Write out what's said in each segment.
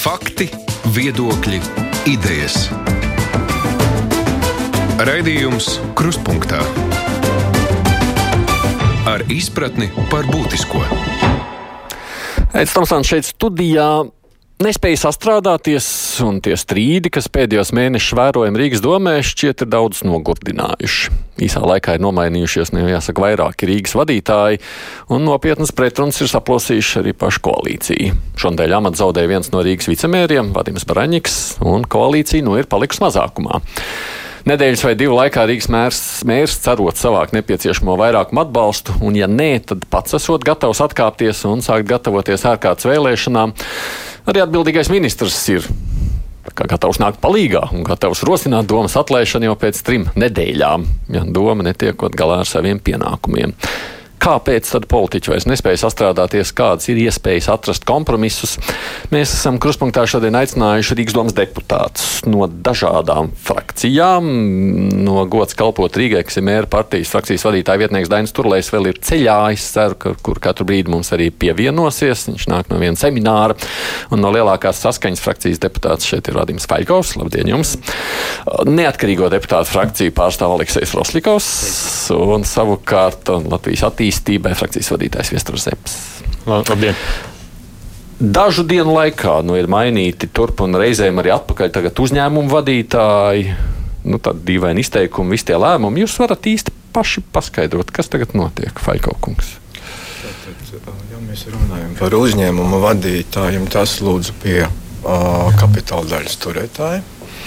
Fakti, viedokļi, idejas. Raidījums Krustpunktā ar izpratni par būtisko. Aits Tomsons šeit studijā nespēja sastrādāties, un tie strīdi, kas pēdējos mēnešus vērojami Rīgas domē, šķiet ir daudz nogurdinājuši. Īsā laikā ir nomainījušies, jāsaka, vairāki Rīgas vadītāji, un nopietnas pretrunas ir saplosījuši arī pašu koalīciju. Šonadēļ amatu zaudēja viens no Rīgas vicemēriem, Vadims Baraņiks, un koalīcija ir palikusi mazākumā. Nedēļas vai divu laikā Rīgas mērs cerot savākt nepieciešamo vairākumu atbalstu, un ja nē, tad pats esot gatavs atkāpties un sākt gatavoties ārkārtas vēlēšanām. Arī atbildīgais ministrs ir gatavs nākt palīgā un gatavs rosināt domas atlaišanu jau pēc 3 nedēļām, ja doma netiekot galā ar saviem pienākumiem. Kāpēc tad politiķi vairs nespēja sastrādāties, kādas ir iespējas atrast kompromisus? Mēs esam Krustpunktā šodien aicinājuši Rīgas domas deputātus no dažādām frakcijām. No gods kalpot Rīgai, kas ir mēra partijas frakcijas vadītāja vietnieks Dainis Turlējs, vēl ir ceļā. Es ceru, kur katru brīdi mums arī pievienosies. Viņš nāk no viena semināra. Un no lielākās Saskaņas frakcijas deputāts šeit ir Vadims Vaļkovs. Labdien jums! Neatkarīgo deputātu frakciju pārstāv Aleksejs Rosļikovs un savukārt Latvijas attīstībai frakcijas vadītājs Viesturs Zepes. Labdien! Dažu dienu laikā ir mainīti turp un reizēm arī atpakaļ tagad uzņēmumu vadītāji. Tādi dīvaini izteikumi, visi tie lēmumi. Jūs varat īsti paši paskaidrot, kas tagad notiek, Vaļkov kungs? Ja mēs runājam par uzņēmumu vadītājiem, tas lūdzu pie kapitāla daļas turētāja.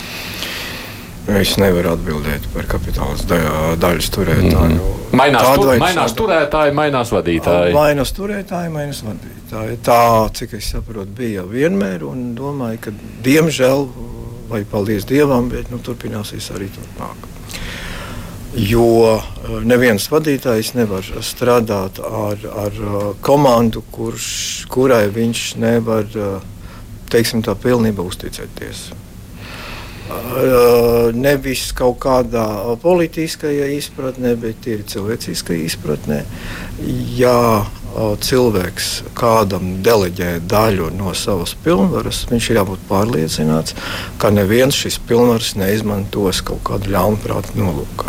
Es nevaru atbildēt par kapitāla daļas turētāju. Mainās turētāji, mainās vadītāji. Mainās turētāji, mainās vadītāji. Tā, cik es saprotu, bija vienmēr, un domāju, ka diemžēl, vai paldies Dievam, bet turpināsies arī turpmāk. Jo neviens vadītājs nevar strādāt ar komandu, kurai viņš nevar, teiksim tā, pilnībā uzticēties. Nevis kaut kādā politiskajā izpratnē, bet ir cilvēciskajā izpratnē. Ja cilvēks kādam deleģē daļu no savas pilnvaras, viņš ir jābūt pārliecināts, ka neviens šis pilnvaras neizmantos kaut kādu ļaunprātu nolūkā.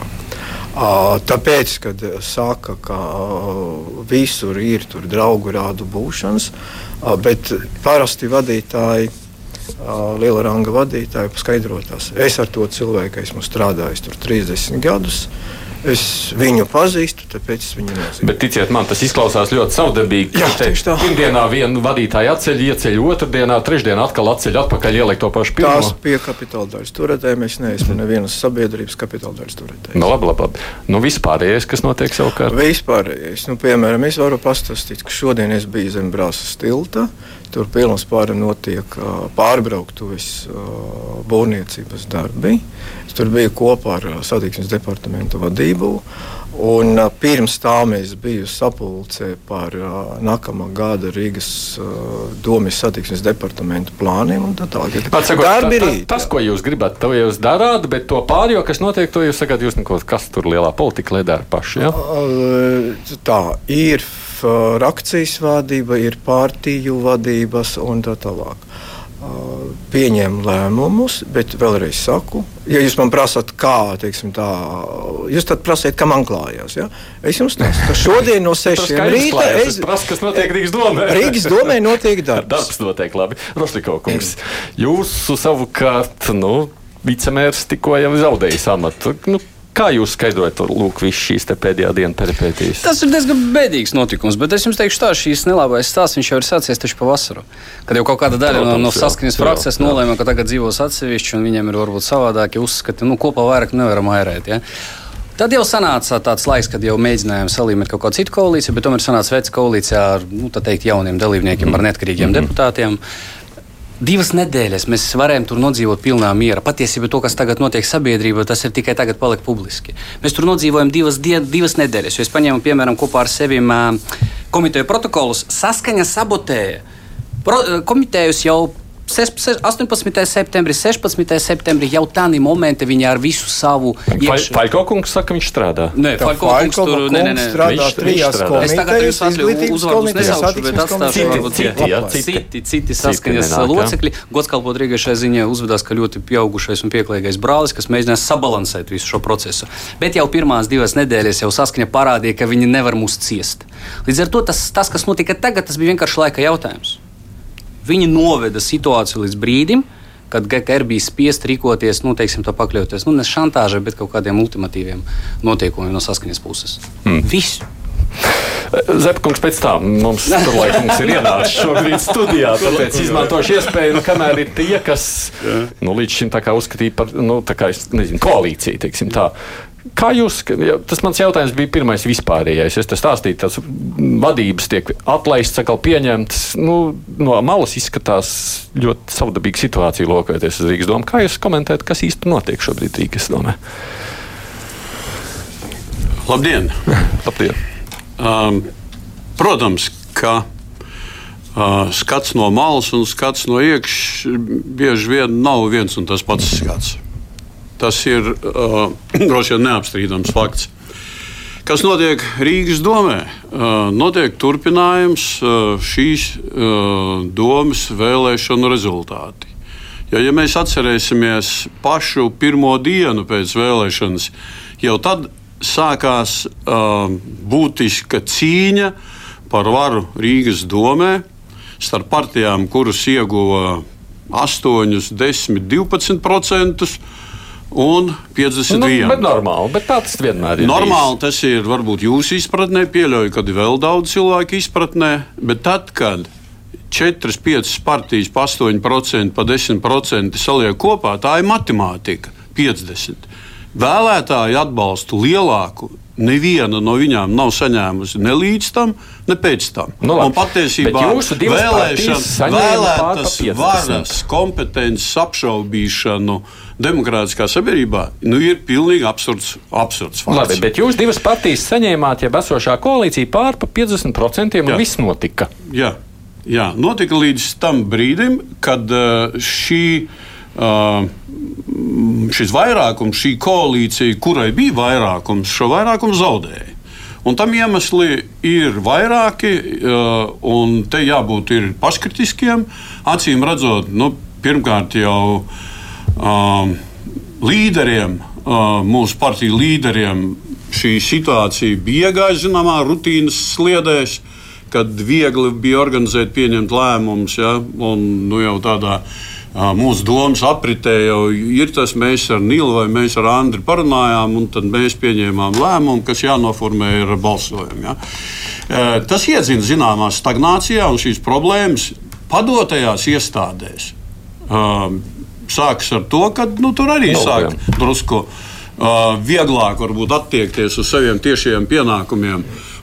Tāpēc, kad saka, ka visur ir tur draugu rādu būšanas, bet parasti vadītāji, liela ranga vadītāji paskaidrotās. Es ar to cilvēku esmu strādājis tur 30 gadus. Es viņu pazīstu, tāpēc es viņu nezinu. Bet ticiet man, tas izklausās ļoti savdabīgi. Pirmdienā vienu vadītāju ieceļ, otrdienā, trešdienā atkal atceļ atpakaļ, ieliek to pašu pirmo. Tās pie kapitāla daļas turētājiem es neesmu nevienas sabiedrības kapitāla daļas turētājs. Labi. Vispārējais, kas notiek savukārt? Vispārējais. Piemēram, es varu pastāstīt, ka šodien es biju zem Brāzas tilta. Tur pilnas pāri notiek pārbrauktuves būvniecības darbi. Es tur biju kopā ar satiksmes departamentu vadību. Un pirms tam es biju sapulcē par nākamā gada Rīgas domes satiksmes departamentu plāniem. Tas, ko jūs gribat, to jūs darāt, bet to pārējo, kas notiek, to jūs sakat, jūs neko, kas tur lielā politika, lai dara paši, ja? Tā ir frakcijas vadība, ir partiju vadības un tā tālāk. Pieņem lēmumus, bet vēlreiz saku, ja jūs man prasat, kā, teiksim tā, jūs tad prasiet, kā man klājās, ja? Es jums teicu, ka šodien no 6 rīta es prasu, kas notiek Rīgas domē. Rīgas domē notiek darbs. Darbs notiek labi. Rosļikov kungs, jūsu savukārt, vicemērs tikko jau zaudējis amatu. Kā jūs skaidrojat visu šīs pēdējā diena peripētīs? Tas ir diezgan bēdīgs notikums, bet es jums teikšu tā, šīs nelabais stāsts, viņš jau ir sācies taču pavasaru. Kad jau kaut kāda daļa no Saskaņas frakcijas nolēma, ka tagad dzīvos atsevišķi un viņiem ir varbūt savādāki uzskati, kopā vairāk nevaram airēt, ja? Tad jau sanāca tāds laiks, kad jau mēģinājām salīmēt kaut kādu citu koalīciju, bet tomēr sanāca veca koalīcijā ar, jauniem dalībniekiem, ar neatkarīgiem deputātiem. 2 nedēļas mēs varējām tur nodzīvot pilnā miera. Patiesībā to, kas tagad notiek sabiedrībā, tas ir tikai tagad paliek publiski. Mēs tur nodzīvojam 2 nedēļas, jo es paņēmu, piemēram, kopā ar sevim komiteju protokolus. Saskaņa sabotēja. Komitejus jau 18. septembris, 16. septembris jau tādā momentā viņi ar visu savu Faļko kungs saka, viņš strādā. Nē, Faļko kungs tur strādā trijās komitejas. Es tagad jūs uzvārdus nesaušu, bet atstāšu varbūt citi saskaņas locekļi. Godskalpot Rīgai šai ziņā uzvedās, ka ļoti pieaugušais un pieklājīgais brālis, kas mēģinās sabalansēt visu šo procesu. Bet jau pirmās 2 nedēļas jau saskaņa parādīja, ka viņi nevar mūs ciest. Līdz ar to tas, kas notika tagad, tas bija vienkārši laika jautājums. Viņi noveda situāciju līdz brīdim, kad GKR bija spiest rīkoties, teiksim, tā pakļauties, ne šantāžai, bet kaut kādiem ultimatīviem noteikumiem no saskaņas puses. Viss. Zepkungs, pēc tam mums turlaikums ir ienācis šobrīd studijā, tāpēc izmantošu iespēju, kamēr ir tie, kas līdz šim tā kā uzskatīja par, tā kā, es nezinu, koalīciju, teiksim tā. Kā jūs, tas mans jautājums bija pirmais vispārējais, es te stāstīju, tās vadības tiek atlaistas, atkal pieņemtas, no malas izskatās ļoti savdabīga situācija lokojoties uz Rīgas domu. Kā jūs komentējat, kas īsti notiek šobrīd Rīgas domē? Labdien! Labdien! Protams, ka skats no malas un skats no iekšas bieži vien nav viens un tas pats skats. Tas ir droši vien neapstrīdams fakts. Kas notiek Rīgas domē? Notiek turpinājums šīs domas vēlēšanu rezultāti. Ja mēs atcerēsimies pašu pirmo dienu pēc vēlēšanas, jau tad sākās būtiska cīņa par varu Rīgas domē starp partijām, kuras ieguva 8, 10, 12%. Un 51. Bet normāli, bet tā tas vienmēr ir. Normāli tas ir varbūt jūsu izpratnē, pieļauju, kad ir vēl daudz cilvēku izpratnē, bet tad, kad 4-5 partijas pa 8%, pa 10% saliek kopā, tā ir matemātika, 50. Vēlētāji atbalstu lielāku, neviena no viņām nav saņēmusi ne līdz tam, ne pēc tam. Un patiesībā vēlētas varas, kompetences apšaubīšanu demokrātiskā sabiedrībā ir pilnīgi absurds fakts. Labi, bet jūs 2 partijas saņēmāt, ja esošā koalīcija pār pa 50% un viss notika. Jā, notika līdz tam brīdim, kad šis vairākums, šī koalīcija, kurai bija vairākums, šo vairākumu zaudēja. Un tam iemesli ir vairāki, un te jābūt ir paškritiskiem. Acīm redzot, pirmkārt jau līderiem, mūsu partiju līderiem šī situācija bija iegājusi zināmā rutīnas sliedēs, kad viegli bija organizēt, pieņemt lēmumus, un jau tādā mūsu domas apritē jau ir tas, mēs ar Nilu vai mēs ar Andri parunājām, un tad mēs pieņēmām lēmumu, kas jānoformē ar balsojumu. Tas iedzina zināmā stagnācijā, un šīs problēmas padotajās iestādēs sākas ar to, ka tur arī sāk drusku vieglāk varbūt attiekties uz saviem tiešajiem pienākumiem.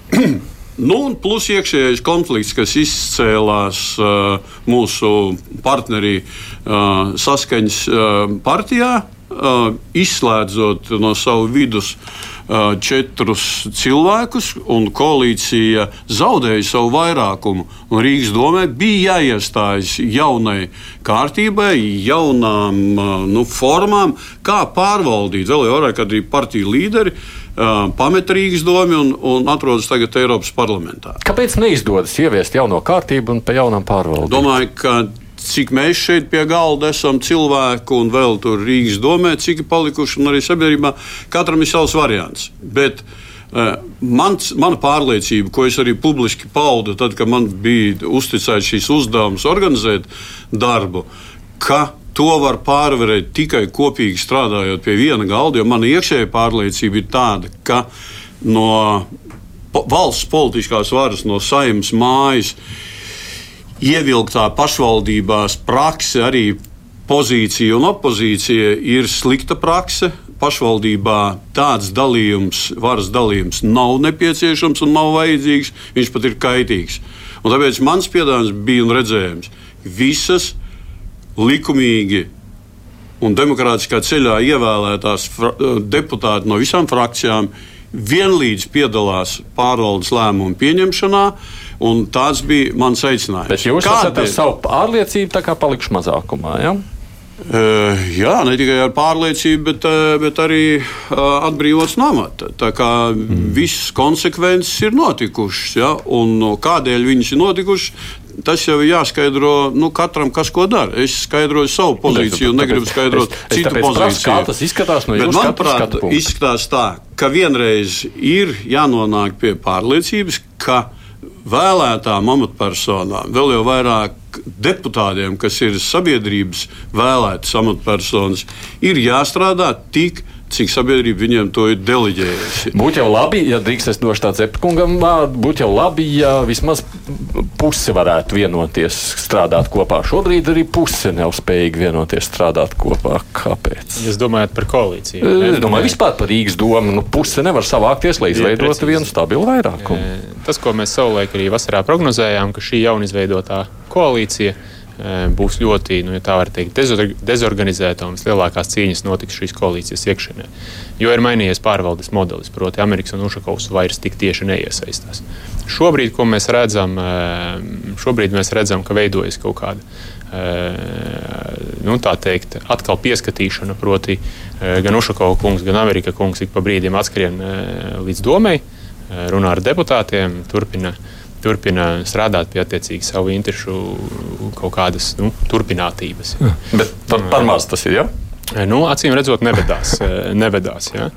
Un plus iekšējais konflikts, kas izcēlās mūsu partnerī Saskaņas partijā, izslēdzot no savu vidus 4 cilvēkus, un koalīcija zaudēja savu vairākumu. Un Rīgas domē bija jāiestājas jaunai kārtībai, jaunām formām, kā pārvaldīt. Vēl jau vairāk, kad arī partiju līderi pameta Rīgas domi un atrodas tagad Eiropas parlamentā. Kāpēc neizdodas ieviest jauno kārtību un pa jaunām pārvaldīt? Domāju, ka cik mēs šeit pie galda esam cilvēku un vēl tur Rīgas domē, cik ir palikuši un arī sabiedrībā, katram ir savs variants. Bet mana pārliecība, ko es arī publiski paudu, tad, kad man bija uzticēts šīs uzdevums organizēt darbu, ka to var pārvarēt tikai kopīgi strādājot pie viena galda, jo mana iekšējā pārliecība ir tāda, ka no valsts politiskās varas, no Saeimas mājas, ievilktā pašvaldībās prakse, arī pozīcija un opozīcija ir slikta prakse. Pašvaldībā tāds varas dalījums nav nepieciešams un nav vajadzīgs, viņš pat ir kaitīgs. Un tāpēc mans piedāvājums bija un redzējums visas likumīgi un demokrātiskā ceļā ievēlētās deputāti no visām frakcijām vienlīdz piedalās pārvaldes lēmumu pieņemšanā, Un tāds bija mans aicinājums. Bet jūs esat ar savu pārliecību tā kā palikuši mazākumā, ja? Jā, ne tikai ar pārliecību, bet arī atbrīvots no amata. Tā kā visas konsekvences ir notikušas, ja? Un kādēļ viņas ir notikušas, tas jau ir jāskaidro katram, kas ko dara. Es skaidroju savu pozīciju un negribu skaidrot citu pozīciju. Kā tas izskatās no jūsu skatu punkta? Izskatās tā, ka vienreiz ir jānonāk pie pārliecības, ka vēlētām amatpersonām, vēl jau vairāk deputātiem, kas ir sabiedrības vēlētas amatpersonas, ir jāstrādā tik, cik sabiedrība viņiem to ir deleģējusi. Būtu jau labi, ja drīkst es došu tāds Epkungam vārdu, būtu jau labi, ja vismaz puse varētu vienoties strādāt kopā. Šobrīd arī puse nav spējīgi vienoties strādāt kopā. Kāpēc? Jūs domājat par koalīciju? Es domāju vispār par Rīgas domu. Puse nevar savākties, lai izveidotu vienu stabilu vairākumu. Tas, ko mēs savulaik arī vasarā prognozējām, ka šī jaunizveidotā koalīcija būs ļoti, ja tā var teikt, dezorganizēta un lielākās cīņas notiks šīs koalīcijas iekšienē. Jo ir mainījies pārvaldes modelis, proti Amerikas un Ušakovs vairs tik tieši neiesaistās. Šobrīd, ko mēs redzam, ka veidojas kaut kāda, tā teikt, atkal pieskatīšana, proti gan Ušakova kungs, gan Amerika kungs ik pa brīdiem atskrien līdz domei, runā ar deputātiem, turpina strādāt pie attiecīgi savu interešu kaut kādas turpinātības. Ja. Bet par maz tas ir, ja? Acīm redzot, nevedās. Ja.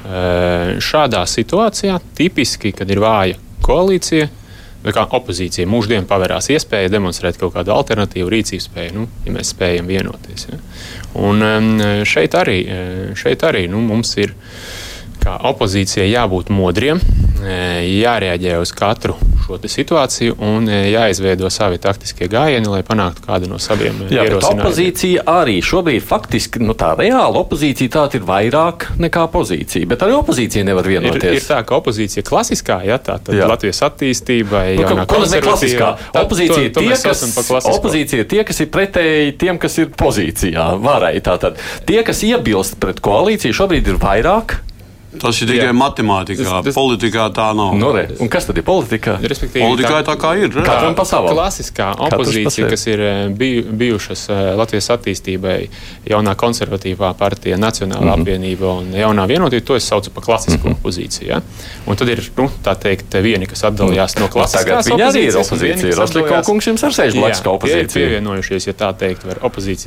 Šādā situācijā tipiski, kad ir vāja koalīcija, vai kā opozīcija mūždien pavērās iespēja demonstrēt kaut kādu alternatīvu rīcības spēju, ja mēs spējam vienoties. Ja. Un šeit arī mums ir kā opozīcijai jābūt modriem, jārēģē uz katru šo situāciju un jāizveido savi taktiskie gājieni, lai panāktu kādu no saviem ierosinājumiem. Opozīcija arī šobrīd faktiski, tā reāla opozīcija tā ir vairāk nekā pozīcija, bet arī opozīcija nevar vienoties. Ir tā, ka opozīcija klasiskā, tad Latvijas attīstībai, jaunā konservatīvā. Opozīcija tie, kas ir pretēji tiem, kas ir pozīcijā, varai tātad. Tie, kas iebilst pret koalīciju, šobrīd ir vairāk. Tas ir tikai matemātikā. Politikā tā nav. Un kas tad ir politikā? Politikā tā kā ir. Katram pa savam. Klasiskā opozīcija, kas ir bijušas Latvijas attīstībai, jaunā konservatīvā partija, Nacionālā apvienība un jaunā vienotība, to es saucu par klasisku opozīciju. Ja? Un tad ir, tā teikt, vieni, kas atdalījās no klasiskās opozīcijas. Viņi arī ir opozīcija. Rosliko kungs jums ar sēž blakus kā opozīcija. Ir pievienojušies, ja tā teikt, var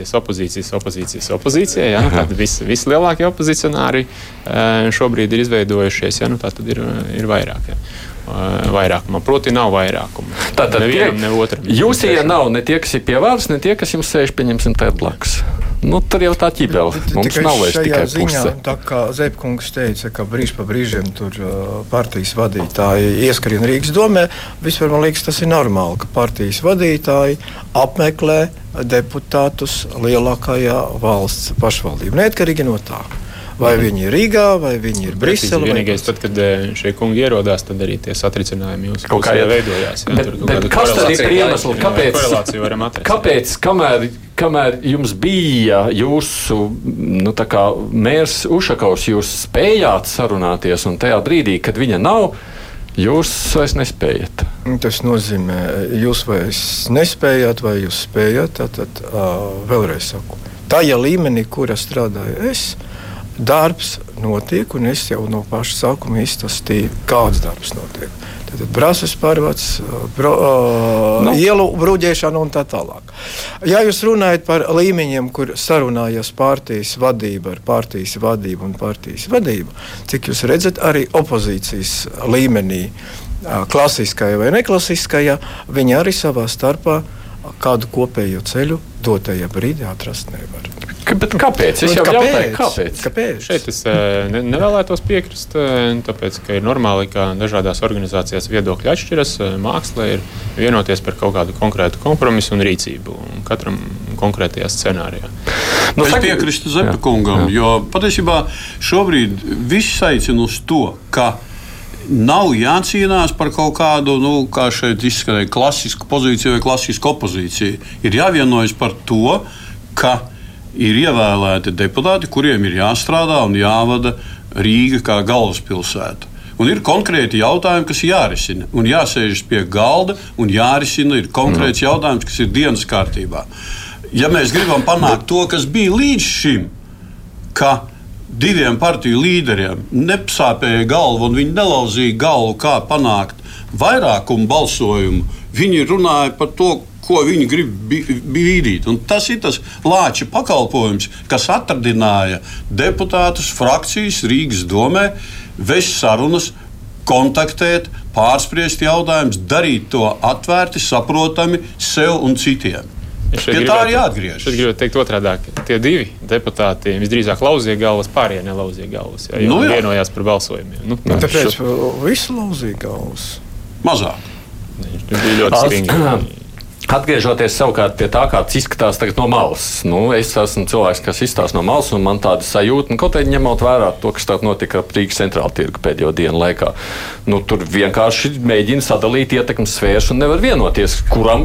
opozīcija. Ja? Tad visi lielākie opozicionāri šobrīd ir izveidojušies, tā tad ir vairāk. Ja. Vairākumā, proti nav vairākuma. Tātad nevienam, ne otram. Jūsie nav ne tie, kas ir pie varas, ne tie, kas jums sēž, pieņemsim, tā blakus. Tur jau tā ķibele. Mums nav vairs tikai puse. Tā kā Zepkungs teica, ka brīž pa brīžiem tur partijas vadītāji ieskrien Rīgas domē, vispār man liekas, tas ir normāli, ka partijas vadītāji apmeklē deputātus lielākajā valsts pašvaldību. Neatkarīgi no tā. Vai viņi ir Rīgā, vai viņi ir Briselē. Vienīgais, tad, kad šie kungi ierodās, tad arī tie satricinājumi jūs kaut kā veidojās. Bet kas tad ir iemesls, kāpēc, kamēr jums bija jūsu mērs Ušakovs, jūs spējāt sarunāties, un tajā brīdī, kad viņa nav, jūs vairs nespējat? Tas nozīmē, jūs vairs nespējat, vai jūs spējat, tad vēlreiz saku. Tajā līmenī, kurā strādāju es, darbs notiek, un es jau no paša sākuma izstāstīju, kāds darbs notiek. Tad brāzes pārvads, ielu bruģēšana un tā tālāk. Ja jūs runājat par līmeņiem, kur sarunājas partijas vadība ar partijas vadību un partijas vadību, cik jūs redzat arī opozīcijas līmenī, klasiskajā vai neklasiskajā, viņi arī savā starpā kādu kopējo ceļu dotajā brīdī atrast nevar. Bet kāpēc? Es jau jautāju, kāpēc? Šeit es nevēlētos piekrist, tāpēc, ka ir normāli, ka dažādās organizācijās viedokļi atšķiras, mākslā ir vienoties par kaut kādu konkrētu kompromisu un rīcību, un katram konkrētajā scenārijā. Es piekrītu Zepkungam, jo patiesībā šobrīd viss aicina uz to, ka nav jācīnās par kaut kādu, kā šeit izskanēja, klasisku pozīciju vai klasisku opozīciju. Ir jāvienojas par to, ka ir ievēlēti deputāti, kuriem ir jāstrādā un jāvada Rīga kā galvaspilsēta. Un ir konkrēti jautājumi, kas jārisina. Un jāsēžas pie galda un jārisina ir konkrēts jautājums, kas ir dienas kārtībā. Ja mēs gribam panākt to, kas bija līdz šim, ka diviem partiju līderiem nepsāpēja galvu un viņi nelauzīja galvu, kā panākt vairākumu balsojumu, viņi runāja par to, ko viņi grib bīdīt. Un tas ir tas lāča pakalpojums, kas atradināja deputātus, frakcijas Rīgas domē, vest sarunas, kontaktēt, pārspriest jautājumus, darīt to atvērti, saprotami sev un citiem. Pie tā arī jāatgriežas. Šeit gribētu teikt otrādāk. Tie divi deputāti visdrīzāk lauzīja galvas, pārējie nelauzīja galvas. Jā, vienojās par balsojumiem. Tāpēc visi lauzīja galvas. Mazāk. Viņš bija ļoti stingri. Atgriežoties savukārt pie tā, kā tas izskatās tagad no malas. Es esmu cilvēks, kas izstāsta no malas, un man tāda sajūta, kaut arī ņemot vērā to, kas tā notika Rīgas centrāla tirgu pēdējo dienu laikā. Tur vienkārši mēģina sadalīt ietekmes sfēras un nevar vienoties,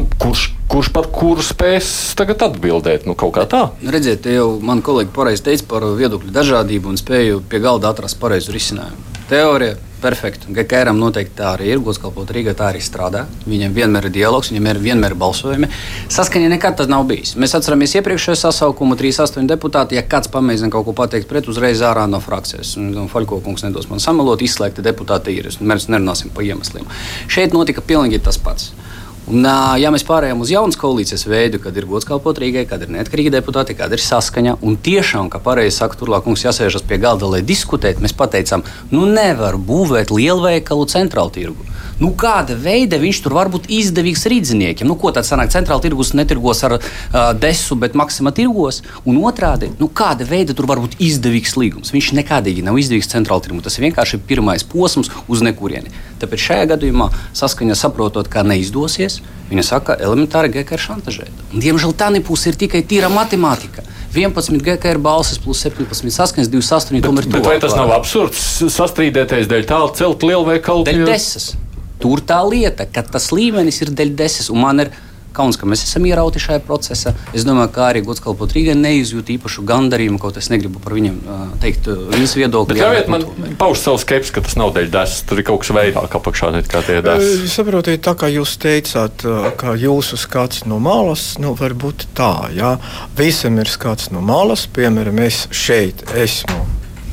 kurš par kuru spēs tagad atbildēt. Kaut kā tā. Redziet, jau man kolēģi pareizi teica par viedokļu dažādību un spēju pie galda atrast pareizu risinājumu. Teorija perfekta. GKR noteikti tā arī ir. Godkalpot Rīgā tā arī strādā. Viņiem vienmēr ir dialogs, viņiem vienmēr ir balsojumi. Saskaņa nekad tas nav bijis. Mēs atceramies iepriekšējo sasaukumu 38 deputāti. Ja kāds pamēģina kaut ko pateikt pret, uzreiz ārā no frakcijas. Faļko kungs nedos man samalot, izslēgti deputāti ir. Mēs nerunāsim par iemesliem. Šeit notika pilnīgi tas pats. Un, ja mēs pārējām uz jaunas koalīcijas veidu, kad ir Godkalpot Rīgai, kad ir neatkarīgi deputāti, kad ir saskaņa, un tiešām, kā pareizi saka Turlāk kungs, jāsēžas pie galda, lai diskutētu, mēs pateicām, nevar būvēt lielveikalu centrālu tirgu. Kāda veida viņš tur var būt izdevīgs rīdziniekiem? Ko tad sanāk, centrāla tirgus netirgos ar desu, bet Maksima tirgos? Un otrādi, kāda veida tur var būt izdevīgs līgums? Viņš nekādīgi nav izdevīgs centrāla tirgu. Tas ir vienkārši pirmais posms uz nekurieni. Tāpēc šajā gadījumā saskaņa saprotot, kā neizdosies, viņa saka, elementāri GKR šantažēt. Un, diemžēl tā nepūs ir tikai tīra matemātika. 11 GKR balsis plus 17 saskaņas, 28 tomēr to. Bet vai tas nav absurds sastrīdēties dēļ tā celt lielveikalu? Dēļ desas. Tur tā lieta, ka tas līmenis ir dēļ desas, un man ir kauns, ka mēs esam ierauti šajā procesā. Es domāju, ka arī Godkalpot Rīgai neizjūt īpašu gandarījumu, kaut es negribu par viņiem teikt viņas viedokli. Bet ļaujiet man pauž savu skepsi, ka tas nav dēļ desas, tur ir kaut kas vairāk apakšā nekā tie desas. Saprotiet, tā kā jūs teicāt, ka jūsu skats no malas, varbūt tā, jā. Visam ir skats no malas, piemēram, es šeit esmu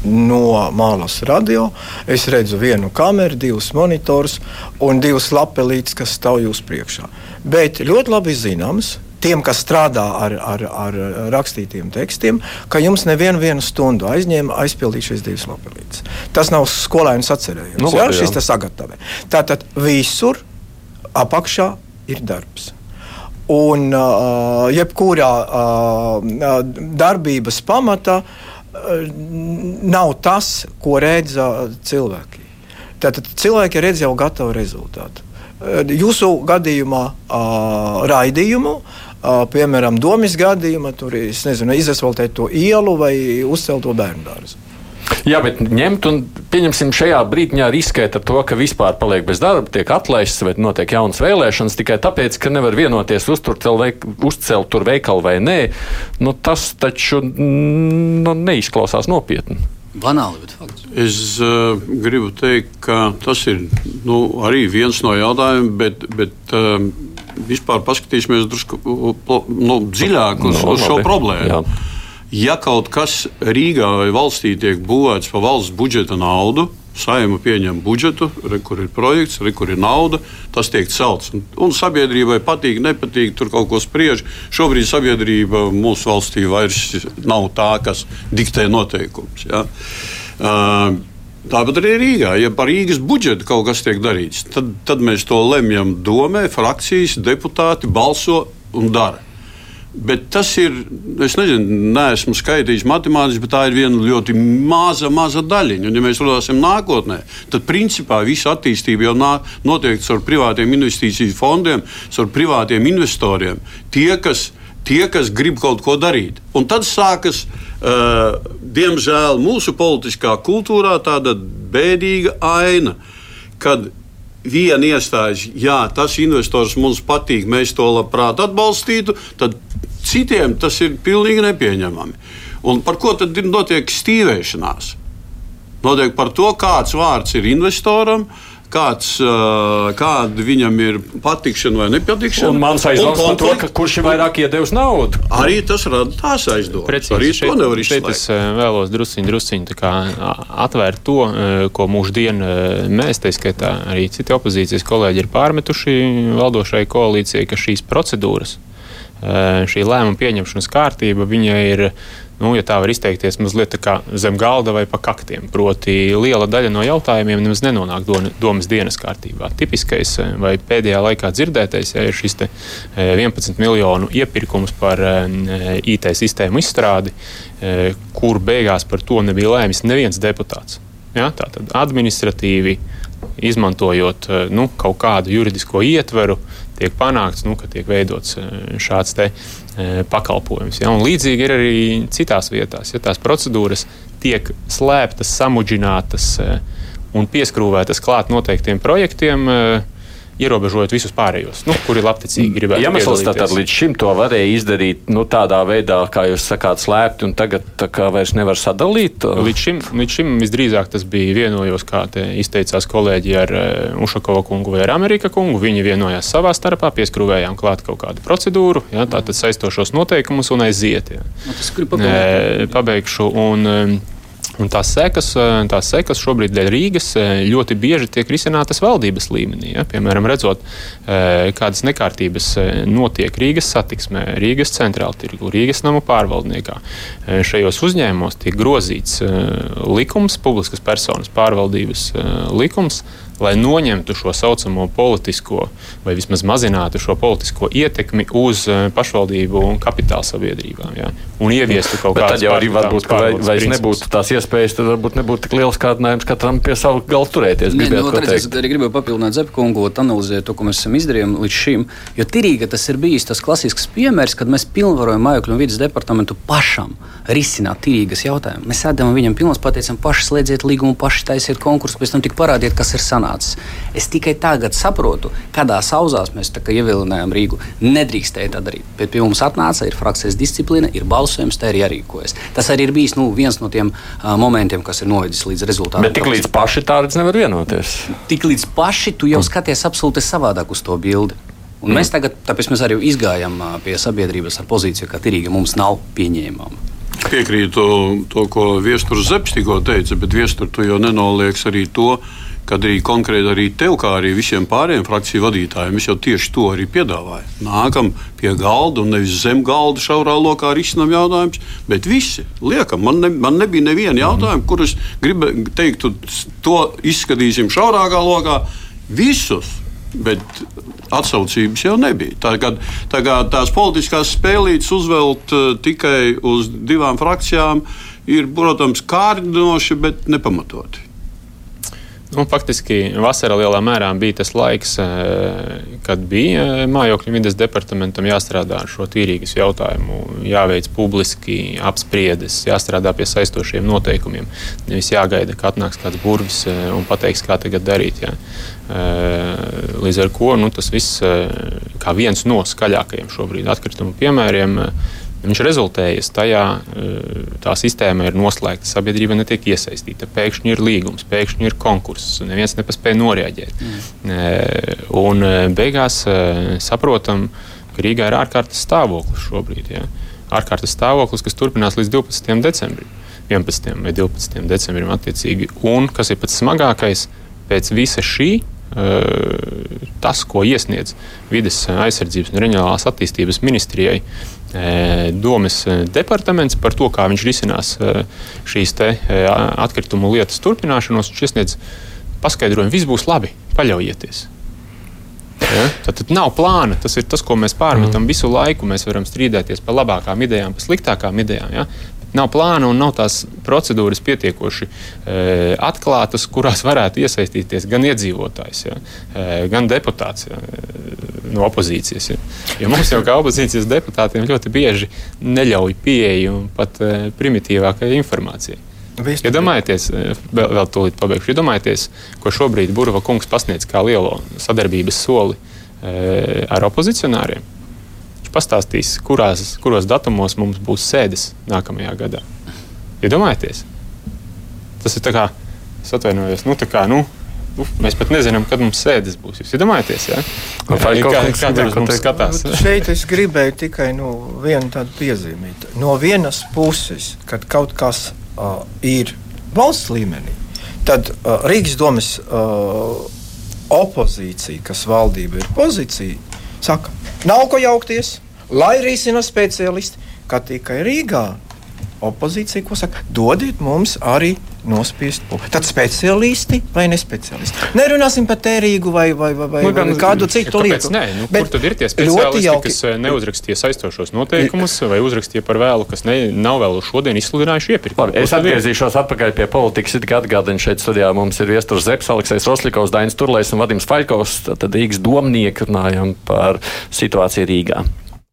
no malas radio. Es redzu vienu kameru, divus monitorus un divus lapelītes, kas stāv jūs priekšā. Bet ļoti labi zināms, tiem, kas strādā ar rakstītiem tekstiem, ka jums nevienu stundu aizņēma aizpildīt šīs divas lapelītes. Tas nav skolēnu sacerējums. Šis tas sagatavē. Tātad visur apakšā ir darbs. Un jebkurā darbības pamatā nav tas, ko redz cilvēki. Tātad cilvēki redz jau gatavu rezultātu. Jūsu gadījumā raidījumu, piemēram, Domas gadījumā, tur izasfaltēt to ielu vai uzcelt to bērnu dārzu. Jā, bet ņemt un pieņemsim šajā brīdiņā riskēt ar to, ka vispār paliek bez darba, tiek atlaists vai notiek jaunas vēlēšanas tikai tāpēc, ka nevar vienoties uzcelt tur veikalu vai nē. Tas taču neizklausās nopietni. Banāli, bet fakts. Es gribu teikt, ka tas ir arī viens no jautājumiem, bet vispār paskatīsimies drusku dziļāk uz šo problēmu. Jā. Ja kaut kas Rīgā vai valstī tiek būvēts pa valsts budžeta naudu, Saeima pieņem budžetu, kur ir projekts, kur ir nauda, tas tiek celts. Un sabiedrībai patīk, nepatīk, tur kaut ko spriež. Šobrīd sabiedrība mūsu valstī vairs nav tā, kas diktē noteikumus. Ja? Tāpat arī Rīgā. Ja par Rīgas budžetu kaut kas tiek darīts, tad mēs to lemjam domē, frakcijas, deputāti balso un dara. Bet tas ir, es neesmu skaitījis matemātiski, bet tā ir viena ļoti maza daļiņa. Un, ja mēs runāsim nākotnē, tad principā visa attīstība jau notiek caur privātiem investīciju fondiem, caur privātiem investoriem. Tie, kas grib kaut ko darīt. Un tad sākas, diemžēl, mūsu politiskā kultūrā tāda bēdīga aina, kad viena iestājas, jā, tas investors mums patīk, mēs to labprāt atbalstītu, tad citiem tas ir pilnīgi nepieņemami. Un par ko tad notiek stīvēšanās? Notiek par to, kāds vārds ir investoram, kāda viņam ir patikšana vai nepatikšana. Un mans aizdoms par to, ka kurš ir vairāk iedevis naudu. Arī tas rada tās aizdomas. Precīzi, arī to nevar izslēgt. Es vēlos drusciņ atvērt to, ko mūždien mēs, tā skaitā arī citi opozīcijas kolēģi ir pārmetuši valdošai koalīcijai, ka šīs procedūras, šī lēmuma pieņemšanas kārtība, viņa ir, ja tā var izteikties, mazliet tā kā zem galda vai pa kaktiem. Proti liela daļa no jautājumiem nemaz nenonāk domas dienas kārtībā. Tipiskais vai pēdējā laikā dzirdētais ir šis 11 miljonu iepirkums par IT sistēmu izstrādi, kur beigās par to nebija lēmis neviens deputāts. Ja, tātad administratīvi, izmantojot kaut kādu juridisko ietveru, tiek panākts, ka tiek veidots šāds pakalpojums. Ja? Un līdzīgi ir arī citās vietās. Ja tās procedūras tiek slēptas, samudžinātas un pieskrūvētas klāt noteiktiem projektiem, ierobežojot visus pārējos, kur ir labticīgi gribētu iemesls tātad līdz šim to varēja izdarīt tādā veidā, kā jūs sakāt, slēpti, un tagad tā kā vairs nevar sadalīt? Līdz šim visdrīzāk tas bija vienojos, kā te izteicās kolēģi ar Ušakova kungu vai ar Amerika kungu. Viņi vienojās savā starpā, pieskrūvējām klāt kaut kādu procedūru, ja, tātad saistošos noteikumus un aiziet. Ja. Pabeigšu. Un tās sekas šobrīd dēļ Rīgas ļoti bieži tiek risinātas valdības līmenī. Ja? Piemēram, redzot, kādas nekārtības notiek Rīgas satiksmē, Rīgas centrāla tirgu, Rīgas namu pārvaldniekā. Šajos uzņēmumos tiek grozīts likums, publiskas personas pārvaldības likums, lai noņemtu šo saucamo politisko vai vismaz mazinātu šo politisko ietekmi uz pašvaldību un kapitāla sabiedrībām. Ja? Un ieviestu kaut kādas pārvaldes. Bet tad jau arī varbūt, ka vairs nebūtu tās iespējas, tad varbūt nebūtu tik liels kārdinājums katram pie savu galdu turēties. Es arī gribēju papildināt Zepa-kungu, analizēt to, ko mēs esam izdarījuši līdz šim. Jo tirīga tas ir bijis tas klasisks piemērs, kad mēs pilnvarojam Mājokļu un vides departamentu pašam risināt tirīgas jautājumus. Mēs atdevam viņam pilnvars, pateicam, paši slēdziet līgumu, paši taisiet konkursu, pēc tam tik parādiet, kas ir sanācis. Es tikai tagad saprotu, kādā sauzās mēs ievilinājām Rīgu. Nedrīkstēja tā darīt. Bet pie mums atnāca, ir frakcijas disciplīna, ir balsojums, tā ir jārīkojas. Tas arī ir bijis viens no tiem momentiem, kas ir novedis līdz rezultātam. Bet tik līdz paši tāds nevar vienoties. Tik līdz paši tu jau skaties absolūti savādāk uz to bildi. Un mēs tagad, tāpēc mēs arī izgājam pie sabiedrības ar pozīciju, ka tirīga mums nav pieņēmama. Piekrītu to, ko Viesturs Zepes tikko teica, bet Viestur, tu jau nenolieks arī to, kad arī konkrēti arī tev, kā arī visiem pārējiem frakciju vadītājiem, es jau tieši to arī piedāvāju. Nākam pie galda un nevis zem galda šaurā lokā risinām jautājumus, bet visi liekam. Man nebija neviena jautājuma, kurus gribu teikt, to izskatīsim šaurākā lokā. Visus, bet atsaucības jau nebija. Tā kā tās politiskās spēlītes uzvelt tikai uz divām frakcijām ir, protams, kārdinoši, bet nepamatoti. Faktiski vasarā lielā mērā bija tas laiks, kad bija Mājokļu vides departamentam jāstrādā ar šo tīrīgas jautājumu, jāveic publiski apspriedes, jāstrādā pie saistošiem noteikumiem. Nevis jāgaida, ka atnāks kāds burvis un pateiks, kā tagad darīt. Jā. Līdz ar ko tas viss, kā viens no skaļākajiem šobrīd atkritumu piemēriem, viņš rezultējas tajā, tā sistēma ir noslēgta, sabiedrība netiek iesaistīta, pēkšņi ir līgums, pēkšņi ir konkurss, neviens nepaspēja noreaģēt. Un beigās saprotam, ka Rīgā ir ārkārtas stāvoklis šobrīd. Ja? Ārkārtas stāvoklis, kas turpinās līdz 12. decembrim, 11. vai 12. decembrim attiecīgi. Un, kas ir pats smagākais, pēc visa šī, tas, ko iesniedz Vides aizsardzības un reģionālās attīstības ministrijai Domes departaments par to, kā viņš risinās šīs atkritumu lietas turpināšanos, viņš iesniedz paskaidrojumu, viss būs labi, paļaujieties. Ja? Tad nav plāna, tas ir tas, ko mēs pārmetam visu laiku, mēs varam strīdēties par labākām idejām, par sliktākām idejām. Ja? Nav plāna un nav tās procedūras pietiekoši atklātas, kurās varētu iesaistīties gan iedzīvotājs, ja, gan deputāts no opozīcijas. Ja. Jo mums jau kā opozīcijas deputātiem ļoti bieži neļauj pieeju pat primitīvākajai informācijai. Iedomājieties, vēl tūlīt pabeigšu, iedomājieties, ko šobrīd Burva kungs pasniedz kā lielo sadarbības soli ar opozicionāriem. Pastāstīs, kuros datumos mums būs sēdes nākamajā gadā. Iedomājieties? Tas ir tā kā Es atvainojos, mēs pat nezinām, kad mums sēdes būs. Jūs iedomājaties, jā? Katrs mums skatās. Šeit es gribēju tikai vienu tādu piezīmīt. No vienas puses, kad kaut kas ir valsts līmenī, tad Rīgas domes opozīcija, kas valdība ir pozīcija, saka, nav ko jaukties, lai risina speciālisti, kā tikai Rīgā. Opozīcija, ko saka, dodiet mums arī nospiest. Tad speciālisti vai nespeciālisti? Nerunāsim par tērīgu vai kādu citu lietu. Kur tad ir tie speciālisti, kas neuzrakstīja saistošos noteikumus vai uzrakstīja par vēlu, kas nav vēl šodien izsludinājuši iepirkumu? Es atgriezīšos atpakaļ pie politikas. Tikai atgādinu, šeit studijā mums ir Viesturs Zepes, Aleksejs Rosļikovs, Dainis Turlejs un Vadims Faļkovs. Tad Rīgas domnieki runājam par situāciju Rīgā.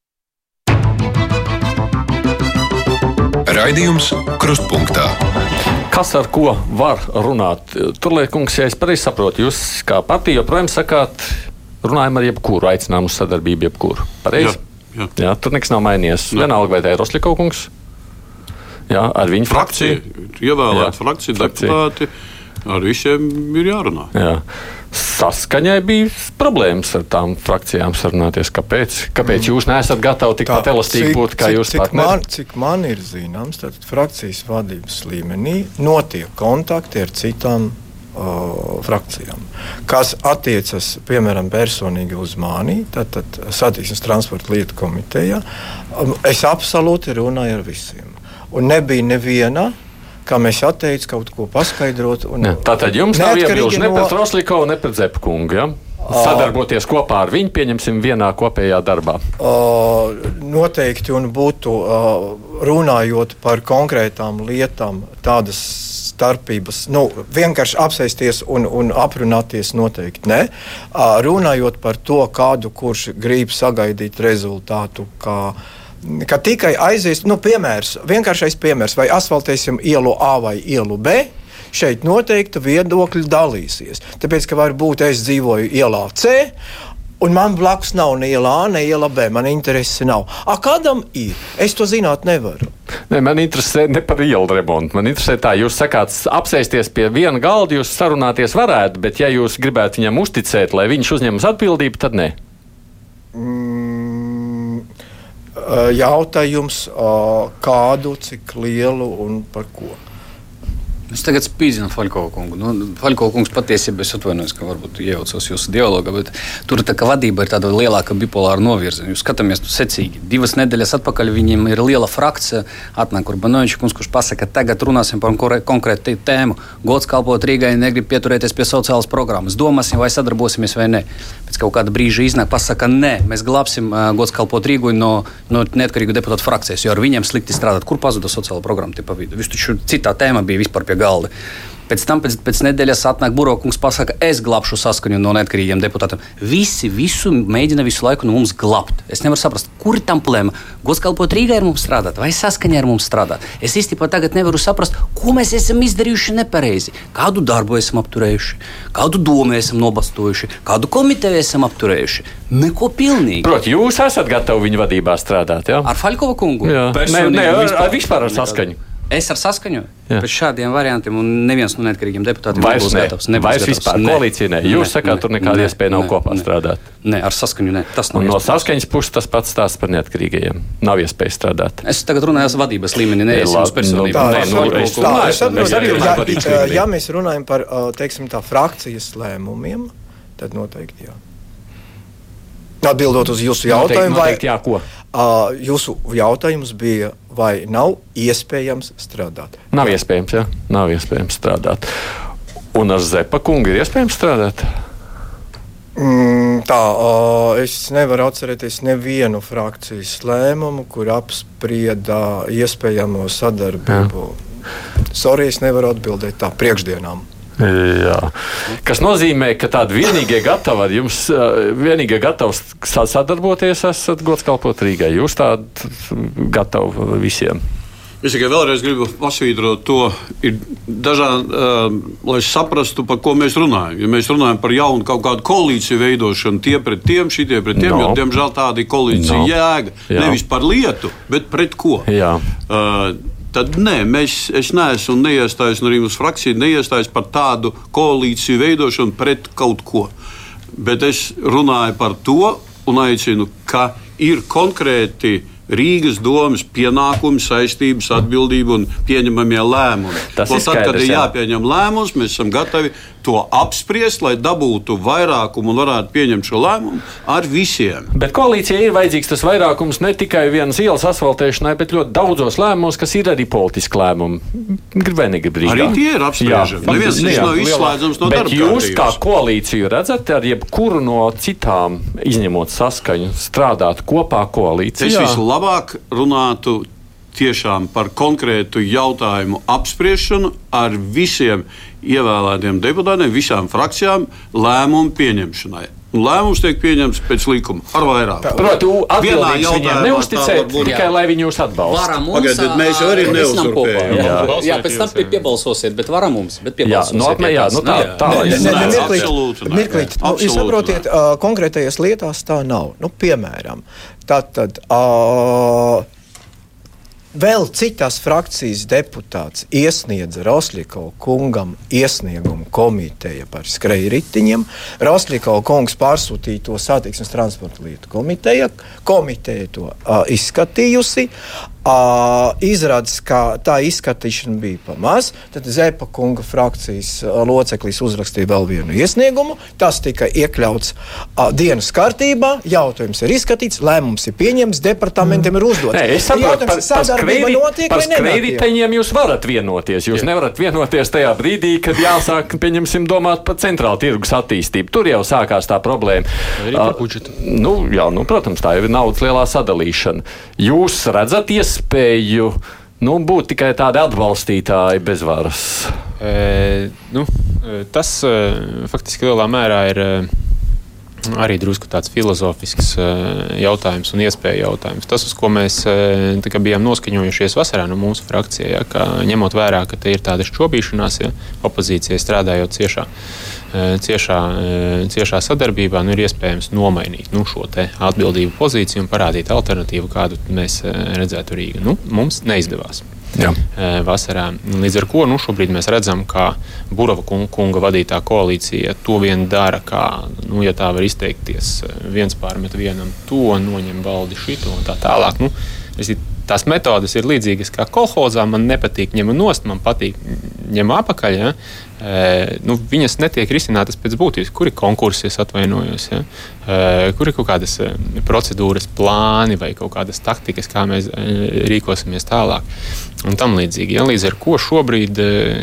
Raidījums Krustpunktā. Kas ar ko var runāt? Turlēt, kungs, ja es pareizi saprotu, jūs kā partija joprojām sakāt, runājam ar jebkuru, aicinām uz sadarbību jebkuru. Pareizi? Jā, tur nekas nav mainījies. Vienalga, vai tā ir Rosļikova kungs? Jā, ar viņu frakciju. Ievēlēt frakciju deputāti. Ar visiem ir jārunā. Jā. Saskaņai bija problēmas ar tām frakcijām sarunāties. Kāpēc jūs neesat gatavi tikpat elastīgi būt, kā jūs partneri? Cik man ir zināms, tad frakcijas vadības līmenī notiek kontakti ar citām frakcijām, kas attiecas, piemēram, personīgi uz mani, tad satiksmes transporta lietu komitejā. Es absolūti runāju ar visiem. Un nebija neviena, kā mēs atteicu kaut ko paskaidrot. Tātad jums nav iebilžu ne pret Rosļikovu, ne pret Zepu kungu, ja? Sadarboties kopā ar viņu, pieņemsim vienā kopējā darbā. Noteikti, un būtu runājot par konkrētām lietām, tādas starpības, vienkārši apsēsties un aprunāties noteikti ne. Runājot par to, kādu kurš grib sagaidīt rezultātu, ka tikai aizies, piemērs, vienkāršais piemērs, vai asfaltēsim ielu A vai ielu B, šeit noteikti viedokļi dalīsies. Tāpēc, ka varbūt es dzīvoju ielā C, un man blakus nav ne iela A, ne iela B, man interesi nav. Kādam ir? Es to zināt nevaru. Man interesē ne par ielu remontu, man interesē tā, jūs sakāt, apsēsties pie viena galda, jūs sarunāties varētu, bet ja jūs gribētu viņam uzticēt, lai viņš uzņemas atbildību, tad ne. Jautājums, kādu, cik lielu un par ko? Es tagad spīdzinu Faļkova kungu. Faļkova kungs patiesībā, es atvainojos, ka varbūt iejaucos jūsu dialogā, bet tur tā kā vadība ir tāda lielāka bipolāra novirziena. Jūs skatāmies secīgi. 2 nedēļas atpakaļ viņiem ir liela frakcija, atnāk Urbanovičs kungs, kurš pasaka, tagad runāsim par konkrētu tēmu. Gods kalpot Rīgai, negrib pieturēties pie sociālas programmas. Domāsim, vai sadarbosimies vai ne. Pēc kaut kāda brīža iznāk, pasaka, nē, mēs glābsim Gods kalpot Rīgu no neatkarīgu deputātu frakcijas, jo ar viņiem slikti strādāt. Kur pazuda sociāla programma tie pa vidu? Viss taču citā tēma bija vispār pie galda. Pēc tam, pēc nedēļas atnāk Burokungs, pasaka, es glābšu Saskaņu no neatkarīgiem deputātiem. Visu mēģina visu laiku no mums glābt. Es nevaru saprast, kur ir tam plēma. Gods kalpot Rīgai ar mums strādāt, vai Saskaņai ar mums strādāt. Es īsti pat tagad nevaru saprast, ko mēs esam izdarījuši nepareizi. Kādu darbu esam apturējuši, kādu domu esam nobastojuši, kādu komiteju esam apturējuši. Neko pilnīgi. Proti, jūs esat gatavi viņa vadībā strādāt, jā? Ar Faļkova kungu? Jā. Vispār ar Saskaņu. Es ar Saskaņu pēc šādiem variantiem, un neviens no neatkarīgiem deputātiem nebūs gatavs. Vairs vispār koalīcija ne. Jūs sakāt, tur nekāda iespēja nav kopā strādāt. Nē, ar Saskaņu ne. Tas nav iespējams. No Saskaņas puses tas pats stāsts par neatkarīgajiem. Nav iespēja strādāt. Es tagad runāju uz vadības līmeni, ne uz personību. Ja mēs runājam par, teiksim tā, frakcijas lēmumiem, tad noteikti jā. Atbildot uz jūsu jautājumu, jūsu jautājums bija, vai nav iespējams strādāt? Nav iespējams, jā. Nav iespējams strādāt. Un ar Zepa kungu ir iespējams strādāt? Es nevaru atcerēties nevienu frakcijas lēmumu, kur apsprieda iespējamo sadarbību. Sorry, es nevaru atbildēt tā priekšdienām. Jā. Kas nozīmē, ka tādi vienīgie gatavi ar jums, vienīgie gatavi sadarboties esat Gods kalpot Rīgai. Jūs tādi gatavi visiem. Es tikai vēlreiz gribu pasvītrot to, ir dažādi, lai saprastu, par ko mēs runājam. Ja mēs runājam par jaunu kaut kādu koalīciju veidošanu, tie pret tiem, šitie pret tiem, jo diemžēl tāda ir koalīcija jēga. Nevis par lietu, bet pret ko. tad nē, es neesmu neiestājis, un arī mūsu frakcija neiestājis par tādu koalīciju veidošanu pret kaut ko. Bet es runāju par to un aicinu, ka ir konkrēti Rīgas domas pienākumi, saistības, atbildība un pieņemamie lēmumi. Tas ir skaidrs, tad, kad ir jāpieņem lēmums, mēs esam gatavi to apspriest, lai dabūtu vairākumu un varētu pieņemt šo lēmumu ar visiem. Bet koalīcijai ir vajadzīgs tas vairākums ne tikai vienas ielas asfaltēšanai, bet ļoti daudzos lēmumos, kas ir arī politiski lēmumi. Grib vai negrib Rīgā. Arī tie ir apspriežami. Neviens nav izslēdzams no darba. Bet jūs kā koalīciju redzat ar jebkuru no citām, izņemot Saskaņu, strādāt kopā koalīcijā? Es vislabāk runātu tiešām par konkrētu jautājumu apspriešanu ar visiem ievēlētiem deputātiem, visām frakcijām lēmumu pieņemšanai. Un lēmums tiek pieņemts pēc likuma ar vairāk. Proti, atbildības viņiem neuzticēt, tikai lai viņi jūs atbalsta. Pagaidiet, mēs jau arī neuzurpējam. Jā, pēc tam piebalsosiet, bet varam mums. Mirklīt, jūs saprotiet, konkrētajās lietās tā nav. Piemēram, tātad vēl citas frakcijas deputāts iesniedza Rosļikova kungam iesniegumu komiteja par skrejritiņiem. Rosļikova kungs pārsūtīja to satiksmes transporta lietu komiteja. Komiteja to izskatījusi. Izrādās, ka tā izskatīšana bija pamaz. Tad Zepa kunga frakcijas loceklis uzrakstīja vēl vienu iesniegumu. Tas tika iekļauts dienas kārtībā. Jautājums ir izskatīts, lēmums ir pieņemts, departamentiem ir uzdots. Es saprotu, par skrejriteņiem jūs varat vienoties. Jūs nevarat vienoties tajā brīdī, kad jāsāk, pieņemsim, domāt par centrālu tirgus attīstību. Tur jau sākās tā problēma. Arī par budžetu. Protams, tā jau ir naudas lielā sadalīšana. Jūs redzat iespēju būt tikai tādi atbalstītāji bez varas? Tas faktiski lielā mērā ir arī drusku tāds filozofisks jautājums un iespēja jautājums. Tas, uz ko mēs bijām noskaņojušies vasarā no mūsu frakcijā, ka ņemot vērā, ka te ir tāda šķobīšanās, opozīcijai strādājot ciešā sadarbībā, ir iespējams nomainīt šo te atbildību pozīciju un parādīt alternatīvu, kādu mēs redzētu Rīgā. Mums neizdevās. Vasarā. Līdz ar ko šobrīd mēs redzam, ka Burova kunga vadītā koalīcija to vien dara, kā, ja tā var izteikties, viens pārmet vienam to, noņem baldi šito un tā tālāk. Tās metodes ir līdzīgas kā kolhozā. Man nepatīk ņemt nost, man patīk ņemt apakaļ. Viņas netiek risinātas pēc būtības. Kur ir konkursi, es atvainojos? Kur ir kaut kādas procedūras, plāni vai kaut kādas taktikas, kā mēs rīkosimies tālāk un tam līdzīgi. Līdz ar ko šobrīd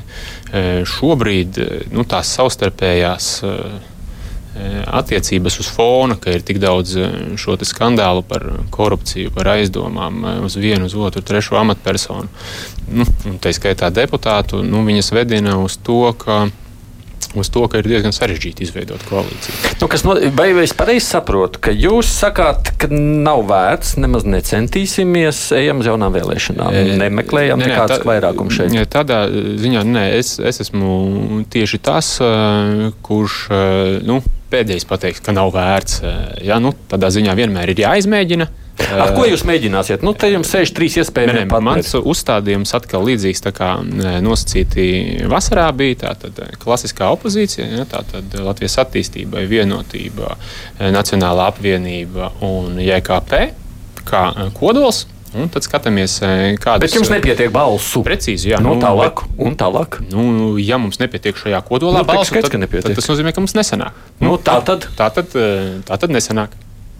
tās savstarpējās attiecības uz fona, ka ir tik daudz šo skandālu par korupciju, par aizdomām uz vienu, uz otru, trešo amatpersonu. Un tā skaitā deputātu, viņas vedina uz to, ka ir diezgan sarežģīti izveidot koalīciju. Vai es pareizi saprotu, ka jūs sakāt, ka nav vērts, nemaz necentīsimies, ejam uz jaunām vēlēšanām, nemeklējam nekādas vairākumus šeit? Tādā ziņā, es esmu tieši tas, kurš, pēdējais pateiks, ka nav vērts. Tādā ziņā vienmēr ir jāizmēģina. Ar ko jūs mēģināsiet? Te jums 63 iespējami patmēr. Mans uzstādījums atkal līdzīgs, tā kā nosacīti vasarā bija, tātad klasiskā opozīcija, tātad Latvijas attīstībai, vienotība, Nacionālā apvienība un JKP kā kodols. Un tad skatāmies, kādas... Bet jums nepietiek balsu. Precīzi, jā. Tālāk. Ja mums nepietiek šajā kodolā balsu, tad tas nozīmē, ka mums nesanāk. Tā tad nesanāk.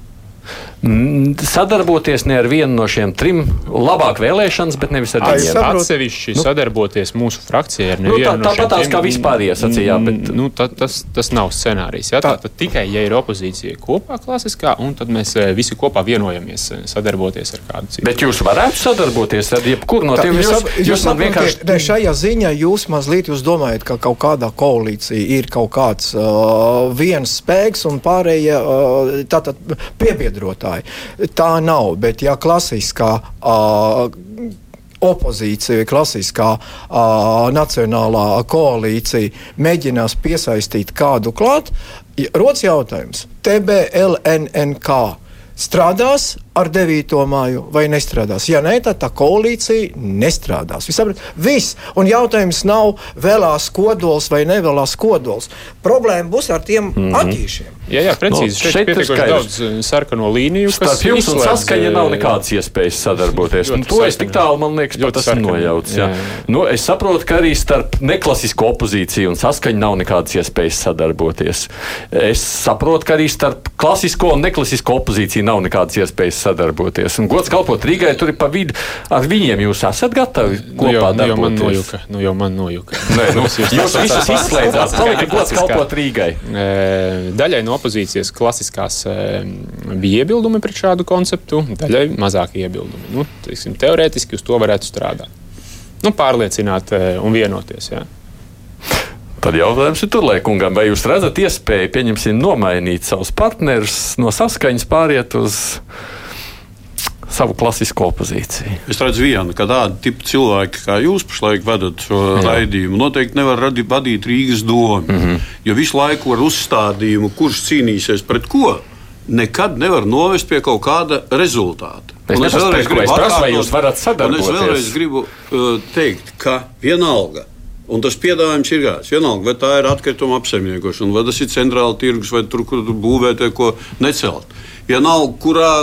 Sadarboties ne ar vienu no šiem trim, labāk vēlēšanas, bet nevis ar viņiem. Atsevišķi sadarboties mūsu frakcijai ar nevienu no šiem trim. Tāpatās kā vispārējie sacījā, bet... Tas nav scenārijs. Tātad tikai, ja ir opozīcija kopā klasiskā, un tad mēs visi kopā vienojamies sadarboties ar kādu citu. Bet jūs varētu sadarboties ar jebkuru no tiem? Jūs man vienkārši... Šajā ziņā jūs domājat, ka kaut kādā koalīcija ir kaut kāds viens spēks un pārējie tātad piebiedrotāji. Tā nav, bet ja klasiskā opozīcija, klasiskā nacionālā koalīcija mēģinās piesaistīt kādu klāt, rodas jautājums. TBLNNK strādās ar 9. māju vai nestrādās. Ja nē, tad tā koalīcija nestrādās. Viss. Un jautājums nav vēlās kodols vai nevēlās kodols. Problēma būs ar tiem attīšiem. Jā, precīzi. Šeit pietiekoši daudz sarkano līniju, kas starp jums un Saskaņa nav nekādas iespējas sadarboties. To es tik tālu, man liekas, pat esmu nojauts. Jā. Es saprotu, ka arī starp neklasisko opozīciju un Saskaņu nav nekādas iespējas sadarboties. Es saprotu, ka arī starp klasisko un neklasisko opozīciju nav nekādas iespējas sadarboties. Un gods kalpot Rīgai, tur ir pa vidu. Ar viņiem jūs esat gatavi kopā darboties? Nu jau man nojuka. Jūs visus izslēdzāt. Palika gods kalpot Rīgai. Daļai no opozīcijas klasiskās bija iebildumi pret šādu konceptu, daļai mazāk iebildumi. Teorētiski uz to varētu strādāt. Pārliecināt un vienoties, jā. Tad jautājums ir Turlēkungam, vai jūs redzat iespēju, pieņemsim, nomainīt savus partnerus no Saskaņas pāriet uz savu klasisko opozīciju? Es redzu vienu, ka tādi tipi cilvēki, kā jūs pašlaik vedat šo raidījumu, noteikti nevar vadīt Rīgas domu, jo visu laiku ar uzstādījumu, kurš cīnīsies pret ko, nekad nevar novest pie kaut kāda rezultāta. Es prasu, vai jūs varat sadarboties? Un es vēlreiz gribu teikt, ka vienalga, un tas piedāvājums ir gājis, vienalga, vai tā ir atkrituma apsaimniekošana, vai tas ir centrāla tirgus, vai tur, kur būvēt, ko necelt. Vienalga, kurā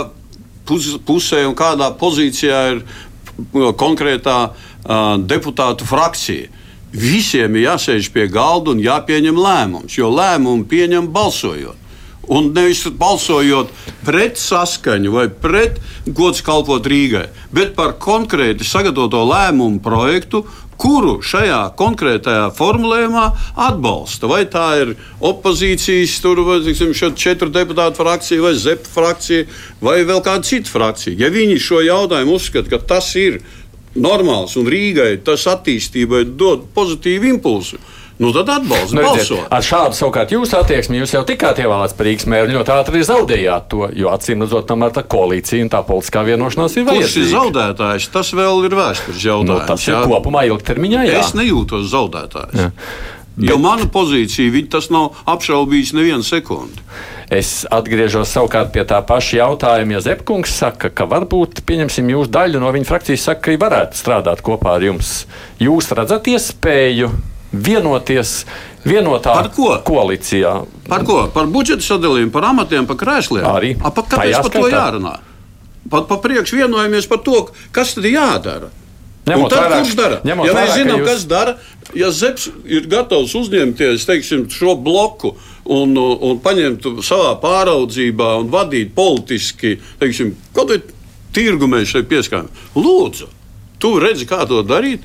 pusē un kādā pozīcijā ir konkrētā deputātu frakcija. Visiem ir jāsēž pie galda un jāpieņem lēmums, jo lēmumu pieņem balsojot. Un nevis balsojot pret Saskaņu vai pret gods kalpot Rīgai, bet par konkrēti sagatavoto lēmumu projektu, kuru šajā konkrētajā formulējumā atbalsta. Vai tā ir opozīcijas, vai 4 deputātu frakcija, vai ZEP frakcija, vai vēl kāda cita frakcija. Ja viņi šo jautājumu uzskata, ka tas ir normāls un Rīgai tas attīstībai dod pozitīvu impulsu, tad atbalsta, balso. Ar šādu savukārt jūsu attieksmi, jūs jau tikāt ievēlēts par Rīgas mēru, ļoti ātri zaudējāt to, jo acīm redzot, tomēr tā koalīcija un tā politiskā vienošanās ir vajadzīga. Kurš ir zaudētājs? Tas vēl ir vēstures jautājums. Tas ir kopumā ilgtermiņā, jā. Es nejūtos zaudētājs. Jo mana pozīcija, tas nav apšaubījis nevienu sekundi. Es atgriežos savukārt pie tā paša jautājuma, ja Zepkungs saka, ka varbūt, pieņemsim, jūs daļu no viņa frakcijas saka, ka varētu strādāt kopā ar jums. Jūs redzat iespēju vienoties vienotā koalīcijā? Par ko? Par budžeta sadalījumu, par amatiem, par krēsliem? Arī. Kāpēc par to jārunā? Pa priekš vienojamies par to, kas tad jādara. Un tad kurš dara? Ja mēs zinām, kas dara, ja Zeps ir gatavs uzņemties, teiksim, šo bloku un paņemt savā pāraudzībā un vadīt politiski, teiksim, kaut vai tirgu mēs šeit pieskājam. Lūdzu, tu redzi, kā to darīt?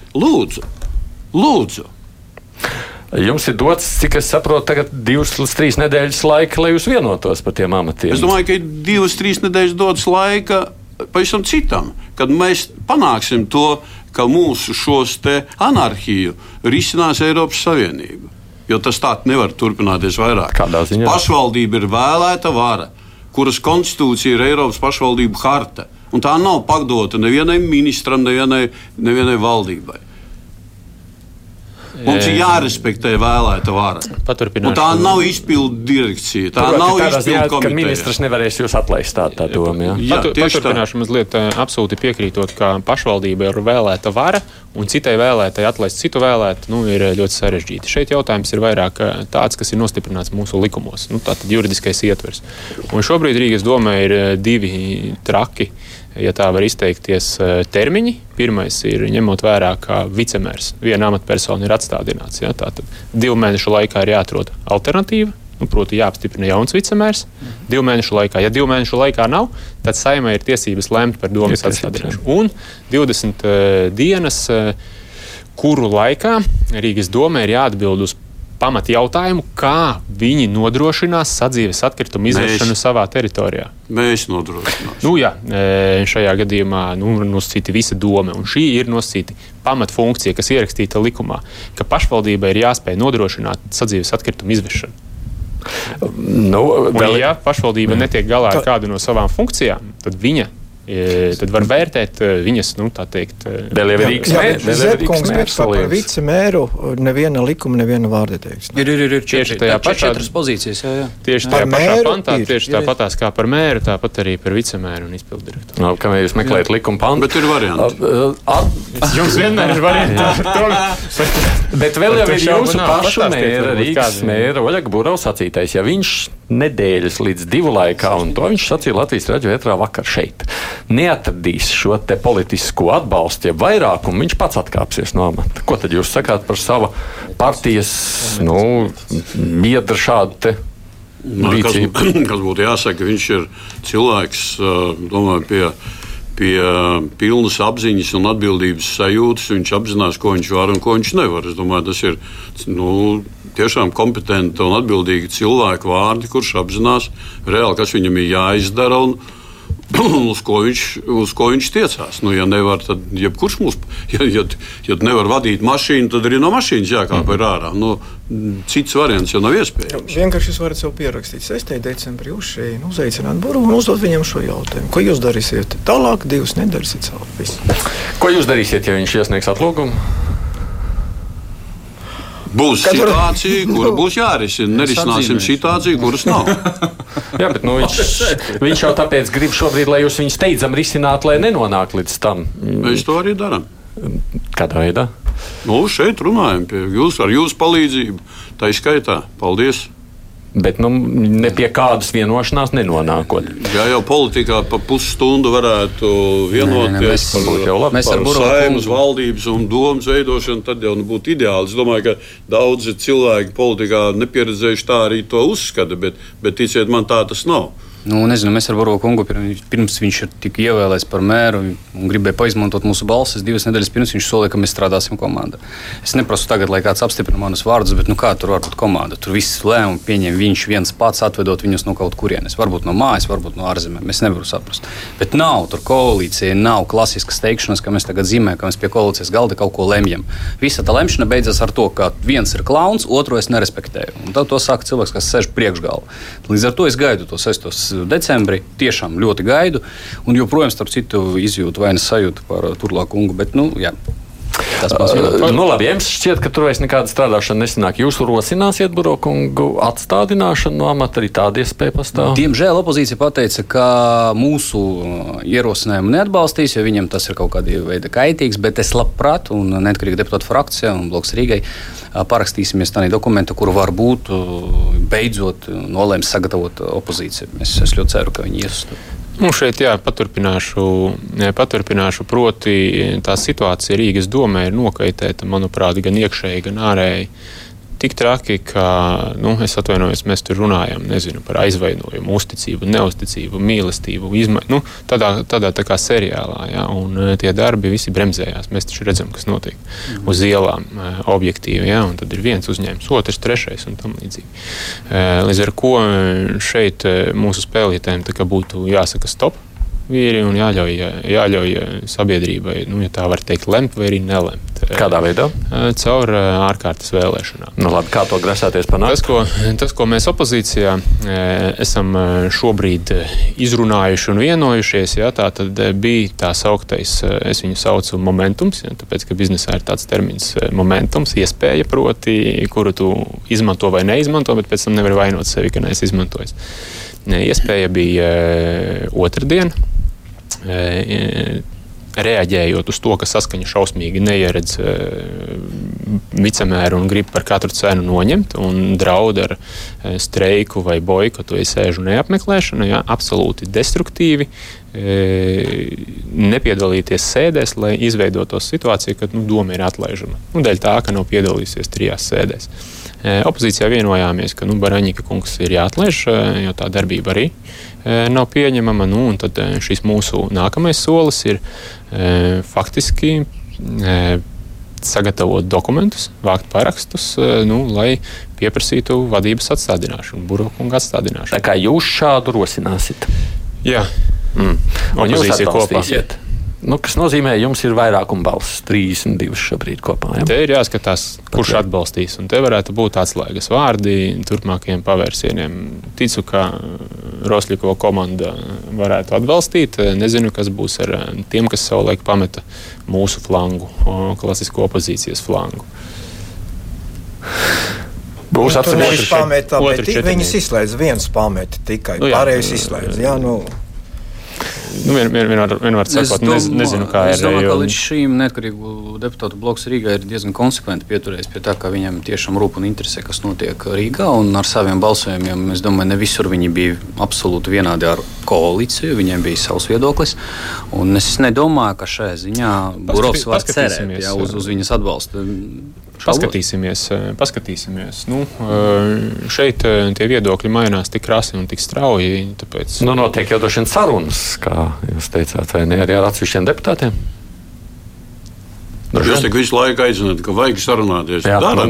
Lūdzu. Jums ir dots, cik es saprotu, tagad 2 līdz 3 nedēļas laika, lai jūs vienotos par tiem amatiem. Es domāju, ka ir 2-3 nedēļas dots laika pavisam citam, kad mēs panāksim to, ka mūsu šos te anarhiju risinās Eiropas Savienība. Jo tas tā nevar turpināties vairāk. Kādā ziņā? Pašvaldība ir vēlēta vara, kuras konstitūcija ir Eiropas pašvaldību harta. Un tā nav padota nevienai ministram, nevienai valdībai. Mums ir jārespektē vēlēta vara. Un tā nav izpildu direkcija. Tā nav izpildu komiteja. Ka ministrs nevarēs jūs atlaist tā doma. Jā, paturpināšu mazliet absolūti piekrītot, ka pašvaldība ir vēlēta vara un citai vēlētai atlaist citu vēlētu, ir ļoti sarežģīti. Šeit jautājums ir vairāk tāds, kas ir nostiprināts mūsu likumos. Tātad juridiskais ietvers. Un šobrīd Rīgas domē ir 2 traki, ja tā var izteikties, termiņi. Pirmais ir ņemot vērā, ka vicemērs, viena amatpersona ir atstādināts. Ja? Tātad 2 mēnešu laikā ir jāatrod alternatīva, proti jāapstiprina jauns vicemērs. 2 mēnešu laikā. Ja 2 mēnešu laikā nav, tad Saeimai ir tiesības lemt par domas atstādināšanu. Un 20 dienas, kuru laikā Rīgas domē ir jāatbild uz pamat jautājumu, kā viņi nodrošinās sadzīves atkritumu izvešanu savā teritorijā. Mēs nodrošināsim. Šajā gadījumā nosacīta visa doma, un šī ir nosacīta pamatfunkcija, kas ierakstīta likumā, ka pašvaldībai ir jāspēj nodrošināt sadzīves atkritumu izvešanu. Ja pašvaldība netiek galā ar kādu no savām funkcijām, tad viņa tad var vērtēt viņas, tā teikt, vēl jau Rīgas Zepkungs, bet par vicemēru neviena likuma, neviena vārda teiks. Ir tieši tajā četras pozīcijas, jā. Tieši tajā pašā pantā, tieši tāpatās kā par mēru, tāpat arī par vicemēru un izpildirektoru. No, kā jūs meklējat likuma pantu? Bet ir varianti. Jums vienmēr ir varianti. Bet vēl jau ir jūsu pašu mēra, Rīgas mēra Oļega Burovs sacītais, ja viņš nedēļas līdz 2 laikā, un to viņš sacīja Latvijas radio ētrā vakar šeit, neatradīs šo te politisko atbalstu, ja vairākumu, viņš pats atkāpsies no amata. Ko tad jūs sakāt par sava partijas, biedra šādu te rīcību? Kas būtu jāsaka, viņš ir cilvēks, domāju, pie pilnas apziņas un atbildības sajūtas. Viņš apzinās, ko viņš var un ko viņš nevar. Es domāju, tas ir tiešām kompetenti un atbildīgi cilvēku vārdi, kurš apzinās reāli, kas viņam ir jāizdara un uz ko viņš tiecās. Ja nevar, tad jebkurš mums, ja nevar vadīt mašīnu, tad arī no mašīnas jākāp ir ārā. Cits variants jau nav iespējams. Vienkārši jūs varat sev pierakstīt 6. decembrī uz šeit, uzaicināt Burovu un uzdot viņam šo jautājumu. Ko jūs darīsiet tālāk, 2 nedēļas ir cauri? Viss. Ko jūs darīsiet, ja viņš iesniegs atlūgumu? Būs situācija, kura būs jārisina. Nerisināsim situāciju, kuras nav. Jā, bet viņš jau tāpēc grib šobrīd, lai jūs viņu steidzam risināt, lai nenonāk līdz tam. Mēs to arī darām. Kādā veidā? Šeit runājam ar jūsu palīdzību. Tā izskaitā. Paldies! Bet ne pie kādas vienošanās nenonākot. Ja jau politikā pa pusstundu varētu vienoties par Saeimas, valdības un domas veidošanu, tad jau būtu ideāli. Es domāju, ka daudzi cilvēki politikā nepieredzējuši tā arī to uzskata, bet ticiet man, tā tas nav. Nezinu, mēs ar Burovu kungu pirms viņš ir tik ievēlēts par mēru un gribēja paizmantot mūsu balsis. 2 nedēļas pirms viņš solīja, ka mēs strādāsim komandā. Es neprasu tagad, lai kāds apstiprina manus vārdus, bet kā tur var būt komanda? Tur viss lēmumu pieņem viņš viens pats, atvedot viņus no kaut kurienes. Varbūt no mājas, varbūt no ārzemēm. Es nevaru saprast. Bet nav tur koalīcija, nav klasiskas teikšanas, ka mēs tagad zīmējam, ka mēs pie koalīcijas galda kaut ko lemjam. Visa tā lemšana beidzas ar to, ka viens ir klauns, otru es nerespektēju. Un tad to saka cilvēks, kas sēž priekšgalvā. Līdz ar to es gaidu to 6. decembrī, tiešām ļoti gaidu, un joprojām, starp citu, izjūtu vainas sajūtu par Turlā kungu, bet, jā. Labi, jums šķiet, ka tur vairs nekāda strādāšana nesanāk. Jūs rosināsiet Burovu kungu atstādināšanu no amata, arī tāda iespēja pastāv? Diemžēl opozīcija pateica, ka mūsu ierosinājumu neatbalstīs, jo viņiem tas ir kaut kādā veidā kaitīgs, bet es labprāt, un neatkarīgi deputātu frakcijā un Bloks Rīgai, parakstīsimies tādā dokumentu, kuru varbūt beidzot nolēms sagatavot opozīcija. Es ļoti ceru, ka viņi ies. Šeit paturpināšu, proti tā situācija Rīgas domē ir nokaitēta, manuprāt, gan iekšēji, gan ārēji. Tik traki, ka, es atvainojos, mēs tur runājam, par aizvainojumu, uzticību, neuzticību, mīlestību, tādā tā kā seriālā, jā, un tie darbi visi bremzējās. Mēs taču redzam, kas notiek uz ielām objektīvi, jā, un tad ir viens uzņēmums, otrs, trešais un tam līdzīgi. Līdz ar ko šeit mūsu spēlītājiem tā kā būtu jāsaka stop vīri un jāļauj sabiedrībai, ja tā var teikt, lemt vai arī nelemt. Kādā veidā? Caur ārkārtas vēlēšanām. Labi, kā to grasāties panākt? Tas, ko mēs opozīcijā esam šobrīd izrunājuši un vienojušies, tā tad bija tā sauktais, es viņu saucu momentums, tāpēc, ka biznesā ir tāds termins momentums, iespēja proti, kuru tu izmanto vai neizmanto, bet pēc tam nevar vainot sevi, ka neesi izmantojis. Iespēja bija otrdien, reaģējot uz to, ka Saskaņa šausmīgi neieredz vicemēru un grib par katru cenu noņemt un draud ar streiku vai boikotu vai sēžu neapmeklēšanu, absolūti destruktīvi, nepiedalīties sēdēs, lai izveidotos situācija, kad doma ir atlaižama. Dēļ tā, ka nav piedalīsies 3 sēdēs. Opozīcijā vienojāmies, ka Baraņika kungs ir jāatlaiž, jo tā darbība arī nav pieņemama. Un tad šis mūsu nākamais solis ir faktiski sagatavot dokumentus, vākt parakstus, lai pieprasītu vadības atstādināšanu, Burovu kunga atstādināšanu. Tā kā jūs šādu rosināsit? Jā. Un jūs atbalstīsiet? Kas nozīmē, jums ir vairākuma balsis, 32 šobrīd kopā. Ja? Te ir jāskatās, kurš atbalstīs, un te varētu būt atslēgas vārdi turpmākajiem pavērsieniem. Ticu, ka Rosļikova komanda varētu atbalstīt. Nezinu, kas būs ar tiem, kas savulaik pameta mūsu flangu, klasisko opozīcijas flangu. Būs atsevišķi pameta, bet viņas izslēdz viens pameta tikai. Pārējais izslēdz. Jā, Vienmēr sakot, nezinu, kā es domāju, ka līdz šīm neatkarīgu deputātu bloks Rīgā ir diezgan konsekventi pieturējis pie tā, ka viņam tiešām rūp un interesē, kas notiek Rīgā, un ar saviem balsojumiem, es domāju, ne visur viņi bija absolūti vienādi ar koalīciju, viņiem bija savs viedoklis, un es nedomāju, ka šajā ziņā Burovs var cerēt uz viņas atbalstu. Paskatīsimies. Šeit tie viedokļi mainās tik krasi un tik strauji. Tāpēc... Notiek jau droši vien sarunas, kā jūs teicāt, vai ne, arī ar atsevišķiem deputātiem? Jūs tik visu laiku aicināt, ka vajag sarunāties.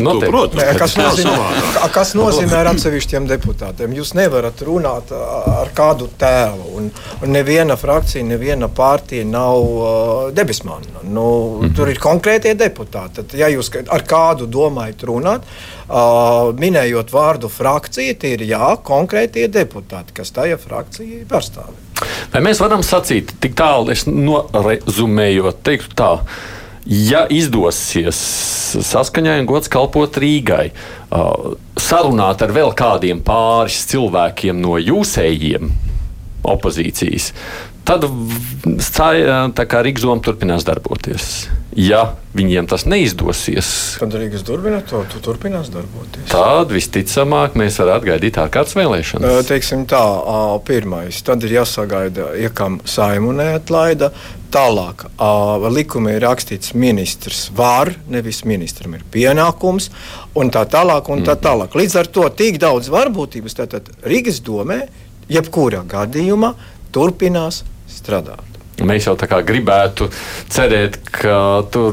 Kas nozīmē ar atsevišķiem deputātiem? Jūs nevarat runāt ar kādu tēlu. Un neviena frakcija, neviena partija nav debesmana. Tur ir konkrētie deputāti. Tad, ja jūs ar kādu domājat runāt, minējot vārdu frakcija, tie ir konkrētie deputāti, kas tajā frakcija pārstāv. Vai mēs varam sacīt, tik tālu es norezumējot, teiktu tā, ja izdosies saskaņai un gods kalpot Rīgai, sarunāt ar vēl kādiem pāris cilvēkiem no jūsējiem opozīcijas, tad tā kā Rīgas doma turpinās darboties. Ja viņiem tas neizdosies, tad Rīgas turpinās darboties. Tad visticamāk mēs varētu gaidīt ārkārtas vēlēšanas. Teiksim tā, pirmais, tad ir jāsagaida, kam Saimu neatlaida. Tālāk, likumā ir rakstīts, ministrs var, nevis ministram ir pienākums, un tā tālāk, un tā tālāk. Līdz ar to tik daudz varbūtības, tātad Rīgas domē, jebkurā gadījumā, turpinās strādāt. Mēs jau tā kā gribētu cerēt, ka tur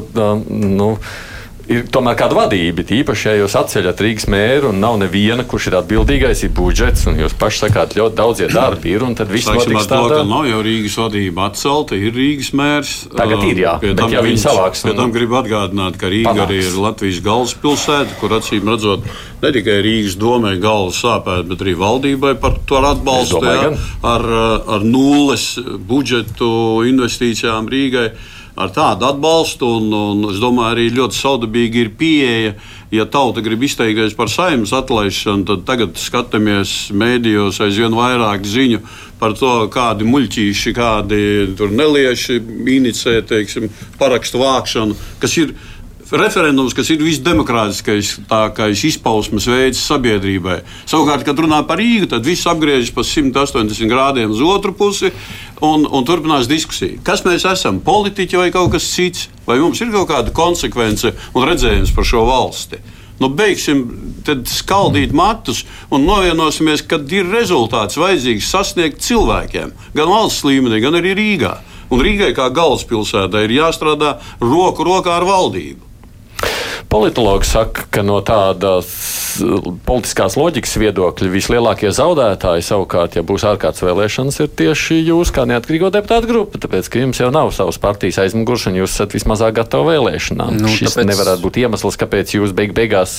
ir tomēr kāda vadība, īpaši, ja jūs atceļat Rīgas mēru un nav neviena, kurš ir atbildīgais, ir budžets, un jūs paši sakāt, ļoti daudzie darbi ir, un tad viss notiks tādā. Nav jau Rīgas vadība atcelta, ir Rīgas mērs. Tagad ir, bet ja viņi savāks. Pēc tam gribu atgādināt, ka Rīga arī ir Latvijas galvaspilsēta, kur acīm redzot, ne tikai Rīgas domē galvas sāpēt, bet arī valdībai par to atbalstu, ar nulles budžetu investīcijām Rīgai. Ar tādu atbalstu, un es domāju, arī ļoti saudabīgi ir pieeja. Ja tauta grib izteikties par Saeimas atlaišanu, tad tagad skatāmies mēdījos aizvien vairāk ziņu par to, kādi muļķīši, kādi tur nelieši inicē, teiksim, parakstu vākšanu, kas ir referendums, kas ir visdemokrātiskais izpausmes veids sabiedrībai. Savukārt, kad runā par Rīgu, tad viss apgriežas pa 180 grādiem uz otru pusi un turpinās diskusija. Kas mēs esam? Politiķi vai kaut kas cits? Vai mums ir kaut kāda konsekvence un redzējums par šo valsti? Beigsim tad skaldīt matus un novienosimies, kad ir rezultāts vajadzīgs sasniegt cilvēkiem. Gan valsts līmenī, gan arī Rīgā. Un Rīgai kā galvaspilsētai ir jāstrādā roku rokā ar valdību. Politologi saka, ka no tādas politiskās loģikas viedokļa vislielākie zaudētāji savukārt, ja būs ārkārtas vēlēšanas, ir tieši jūs kā neatkarīgo deputātu grupa, tāpēc, ka jums jau nav savas partijas aizmugurs un jūs esat vismazāk gatavi vēlēšanām. Šis nevarētu būt iemesls, kāpēc jūs beigās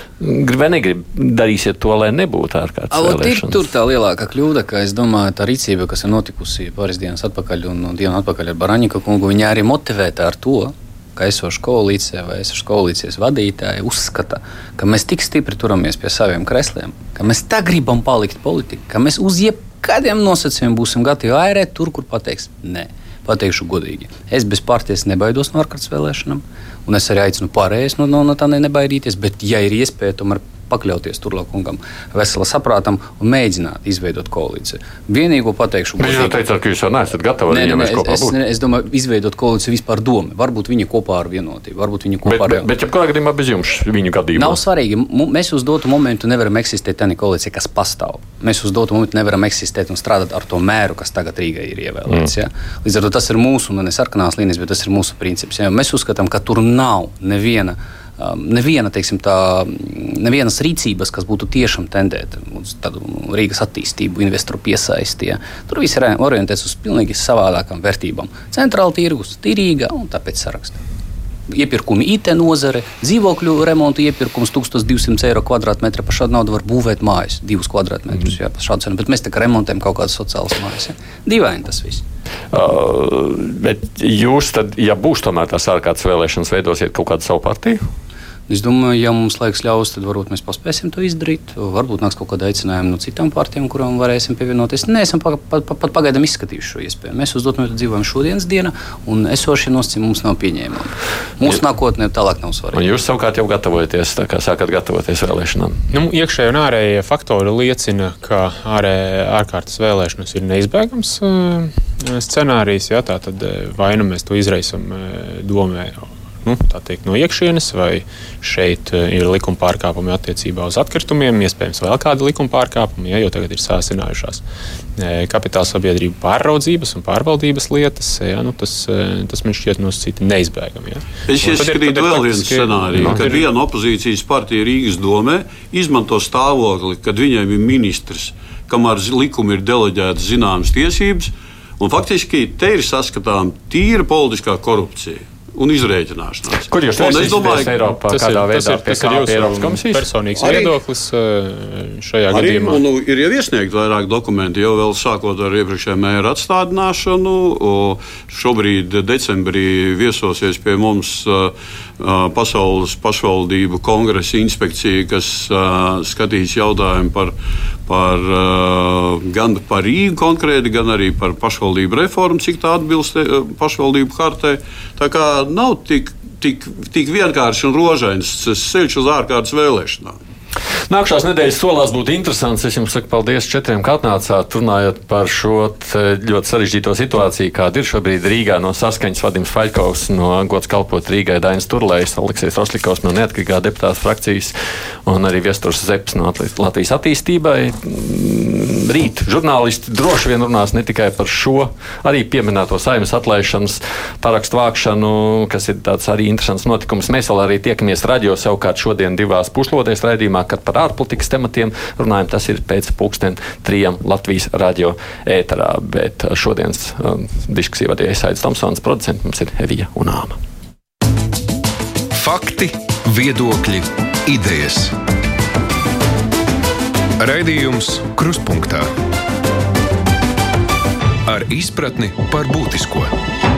vai darīsiet to, lai nebūtu ārkārtas vēlēšanas. Tur tā lielākā kļūda, ka es domāju, tā rīcība, kas ir notikusi pāris dienas atpakaļ un dienu atpakaļ ar Baraņika kungu, viņa arī motivēta ar to, ka esoša koalīcija vai esoša koalīcijas vadītāji uzskata, ka mēs tik stipri turamies pie saviem kresliem, ka mēs tā gribam palikt politiķi, ka mēs uz jebkādiem nosacījumiem būsim gatavi airēt tur, kur pateiks nē. Pateikšu godīgi. Es bez partijas nebaidos no ārkārtas vēlēšanām, un es arī aicinu pārējais no tā nebaidīties, bet ja ir iespēja tomēr pakļauties Turlakungam, vesela saprātam un mēģināt izveidot koalīciju. Vienīgo pateikšu... Jūs jau teicāt, ka jūs jau neesat gatavi ar viņiem kopā būt. Es domāju, izveidot koalīciju vispār domu. Varbūt viņi kopā ar Vienotību, varbūt viņi kopā ar... Bet jebkurā gadījumā bez jums viņu gadījumā. Nav svarīgi. Mēs uz dotu momentu nevaram eksistēt tāda koalīcija, kas pastāv. Mēs uz dotu momentu nevaram eksistēt un strādāt ar to mēru, kas tagad Rīgai ir ievēlēts. Ja? Līdz ar to tas ir mūsu, ne sarkanās līnijas, bet tas ir mūsu princips. Ja? Mēs uzskatām, ka tur nav nevienas rīcības, kas būtu tiešām tendēta uz tādu Rīgas attīstību, investoru piesaistīja. Tur viss ir orientēts uz pilnīgi savādākām vērtībām. Centrāla tirgus, tīrīga un tāpēc saraksta. iepirkumi IT nozare, dzīvokļu remontu iepirkums 1200 eiro kvadrātmetra. Par šādu naudu var būvēt mājas, 2 kvadrātmetrus. Jā, par šādu cenu, bet mēs tā kā remontējam kaut kādas sociālas mājas. Ja? Dīvaini tas viss. Bet jūs tad, ja būs tomēr tās ārkārtas vēlēšanas, veidosiet kaut kādu savu partiju? Es domāju, ja mums laiks ļaus, tad varbūt mēs paspēsim to izdarīt. Varbūt nāks kaut kāda aicinājuma no citām partijām, kurām varēsim pievienoties. Neesam pat pagaidām izskatījuši šo iespēju. Mēs uz dotu momentu dzīvojam šodienas diena, un esošie nosacījumi mums nav pieņēmami. Mūsu nākotnē tālāk nav svarīgi. Un jūs savukārt jau gatavojaties, tā kā sākat gatavoties vēlēšanām? Iekšējie un ārējie faktori liecina, ka ārkārtas vēlēšanas ir neizbēgams scenārijs. Jā, tātad vai nu mēs to izraisam domē, tā teikt, no iekšienes, vai šeit ir likuma pārkāpumi attiecībā uz atkritumiem, iespējams vēl kādi likuma pārkāpumi, jo tagad ir sāsinājušās kapitāla sabiedrību pārraudzības un pārvaldības lietas. Tas man šķiet nosacīti neizbēgami. Ja. Es ieskatītu vēl vienu scenāriju, kad viena opozīcijas partija Rīgas domē izmanto stāvokli, kad viņiem ir ministrs, kam ar likumu ir deleģētas zināmas tiesības, un faktiski te ir saskatām tīra politiskā korupcija un izrēķināšanās. Kur jūs vērsīsieties Eiropā? Kādā veidā tas ir jūsu personīgs viedoklis šajā gadījumā? Ir jau iesniegt vairāk dokumenti, jau vēl sākot ar iepriekšējā mēra atstādināšanu. Šobrīd decembrī viesosies pie mums Pasaules pašvaldību kongresa inspekcija, kas skatīs jautājumu gan par Rīgu konkrēti, gan arī par pašvaldību reformu, cik tā atbilst pašvaldību hartai. Tā kā nav tik vienkārši un rožains ceļš uz ārkārtas vēlēšanām. Nākamās nedēļas solās būtu interesants. Es jums saku paldies 4, ka atnācāt, runājot par šo ļoti sarežģīto situāciju, kāda ir šobrīd Rīgā. No Saskaņas Vadims Faļkovs, no Gods kalpot Rīgai Dainis Turlējs, Aleksejs Rosļikovs no Neatkarīgā deputāta frakcijas un arī Viesturs Zepes no Latvijas attīstībai. Rīt žurnālisti droši vien runās ne tikai par šo, arī pieminēto Saeimas atlaišanas parakstu vākšanu, kas ir tāds arī interesants notikums. Mēs vēl arī tiekamies radio savukārt šodien 2 puslodēs raidījumā, kad par ārpolitikas tematiem runājam. Tas ir pēc 3:00 Latvijas radio ēterā. Bet šodienas diskusiju vadīja Aidis Tomsons, producents mums ir Evija un Āma. Fakti, viedokļi, idejas. Raidījums Krustpunktā ar izpratni par būtisko.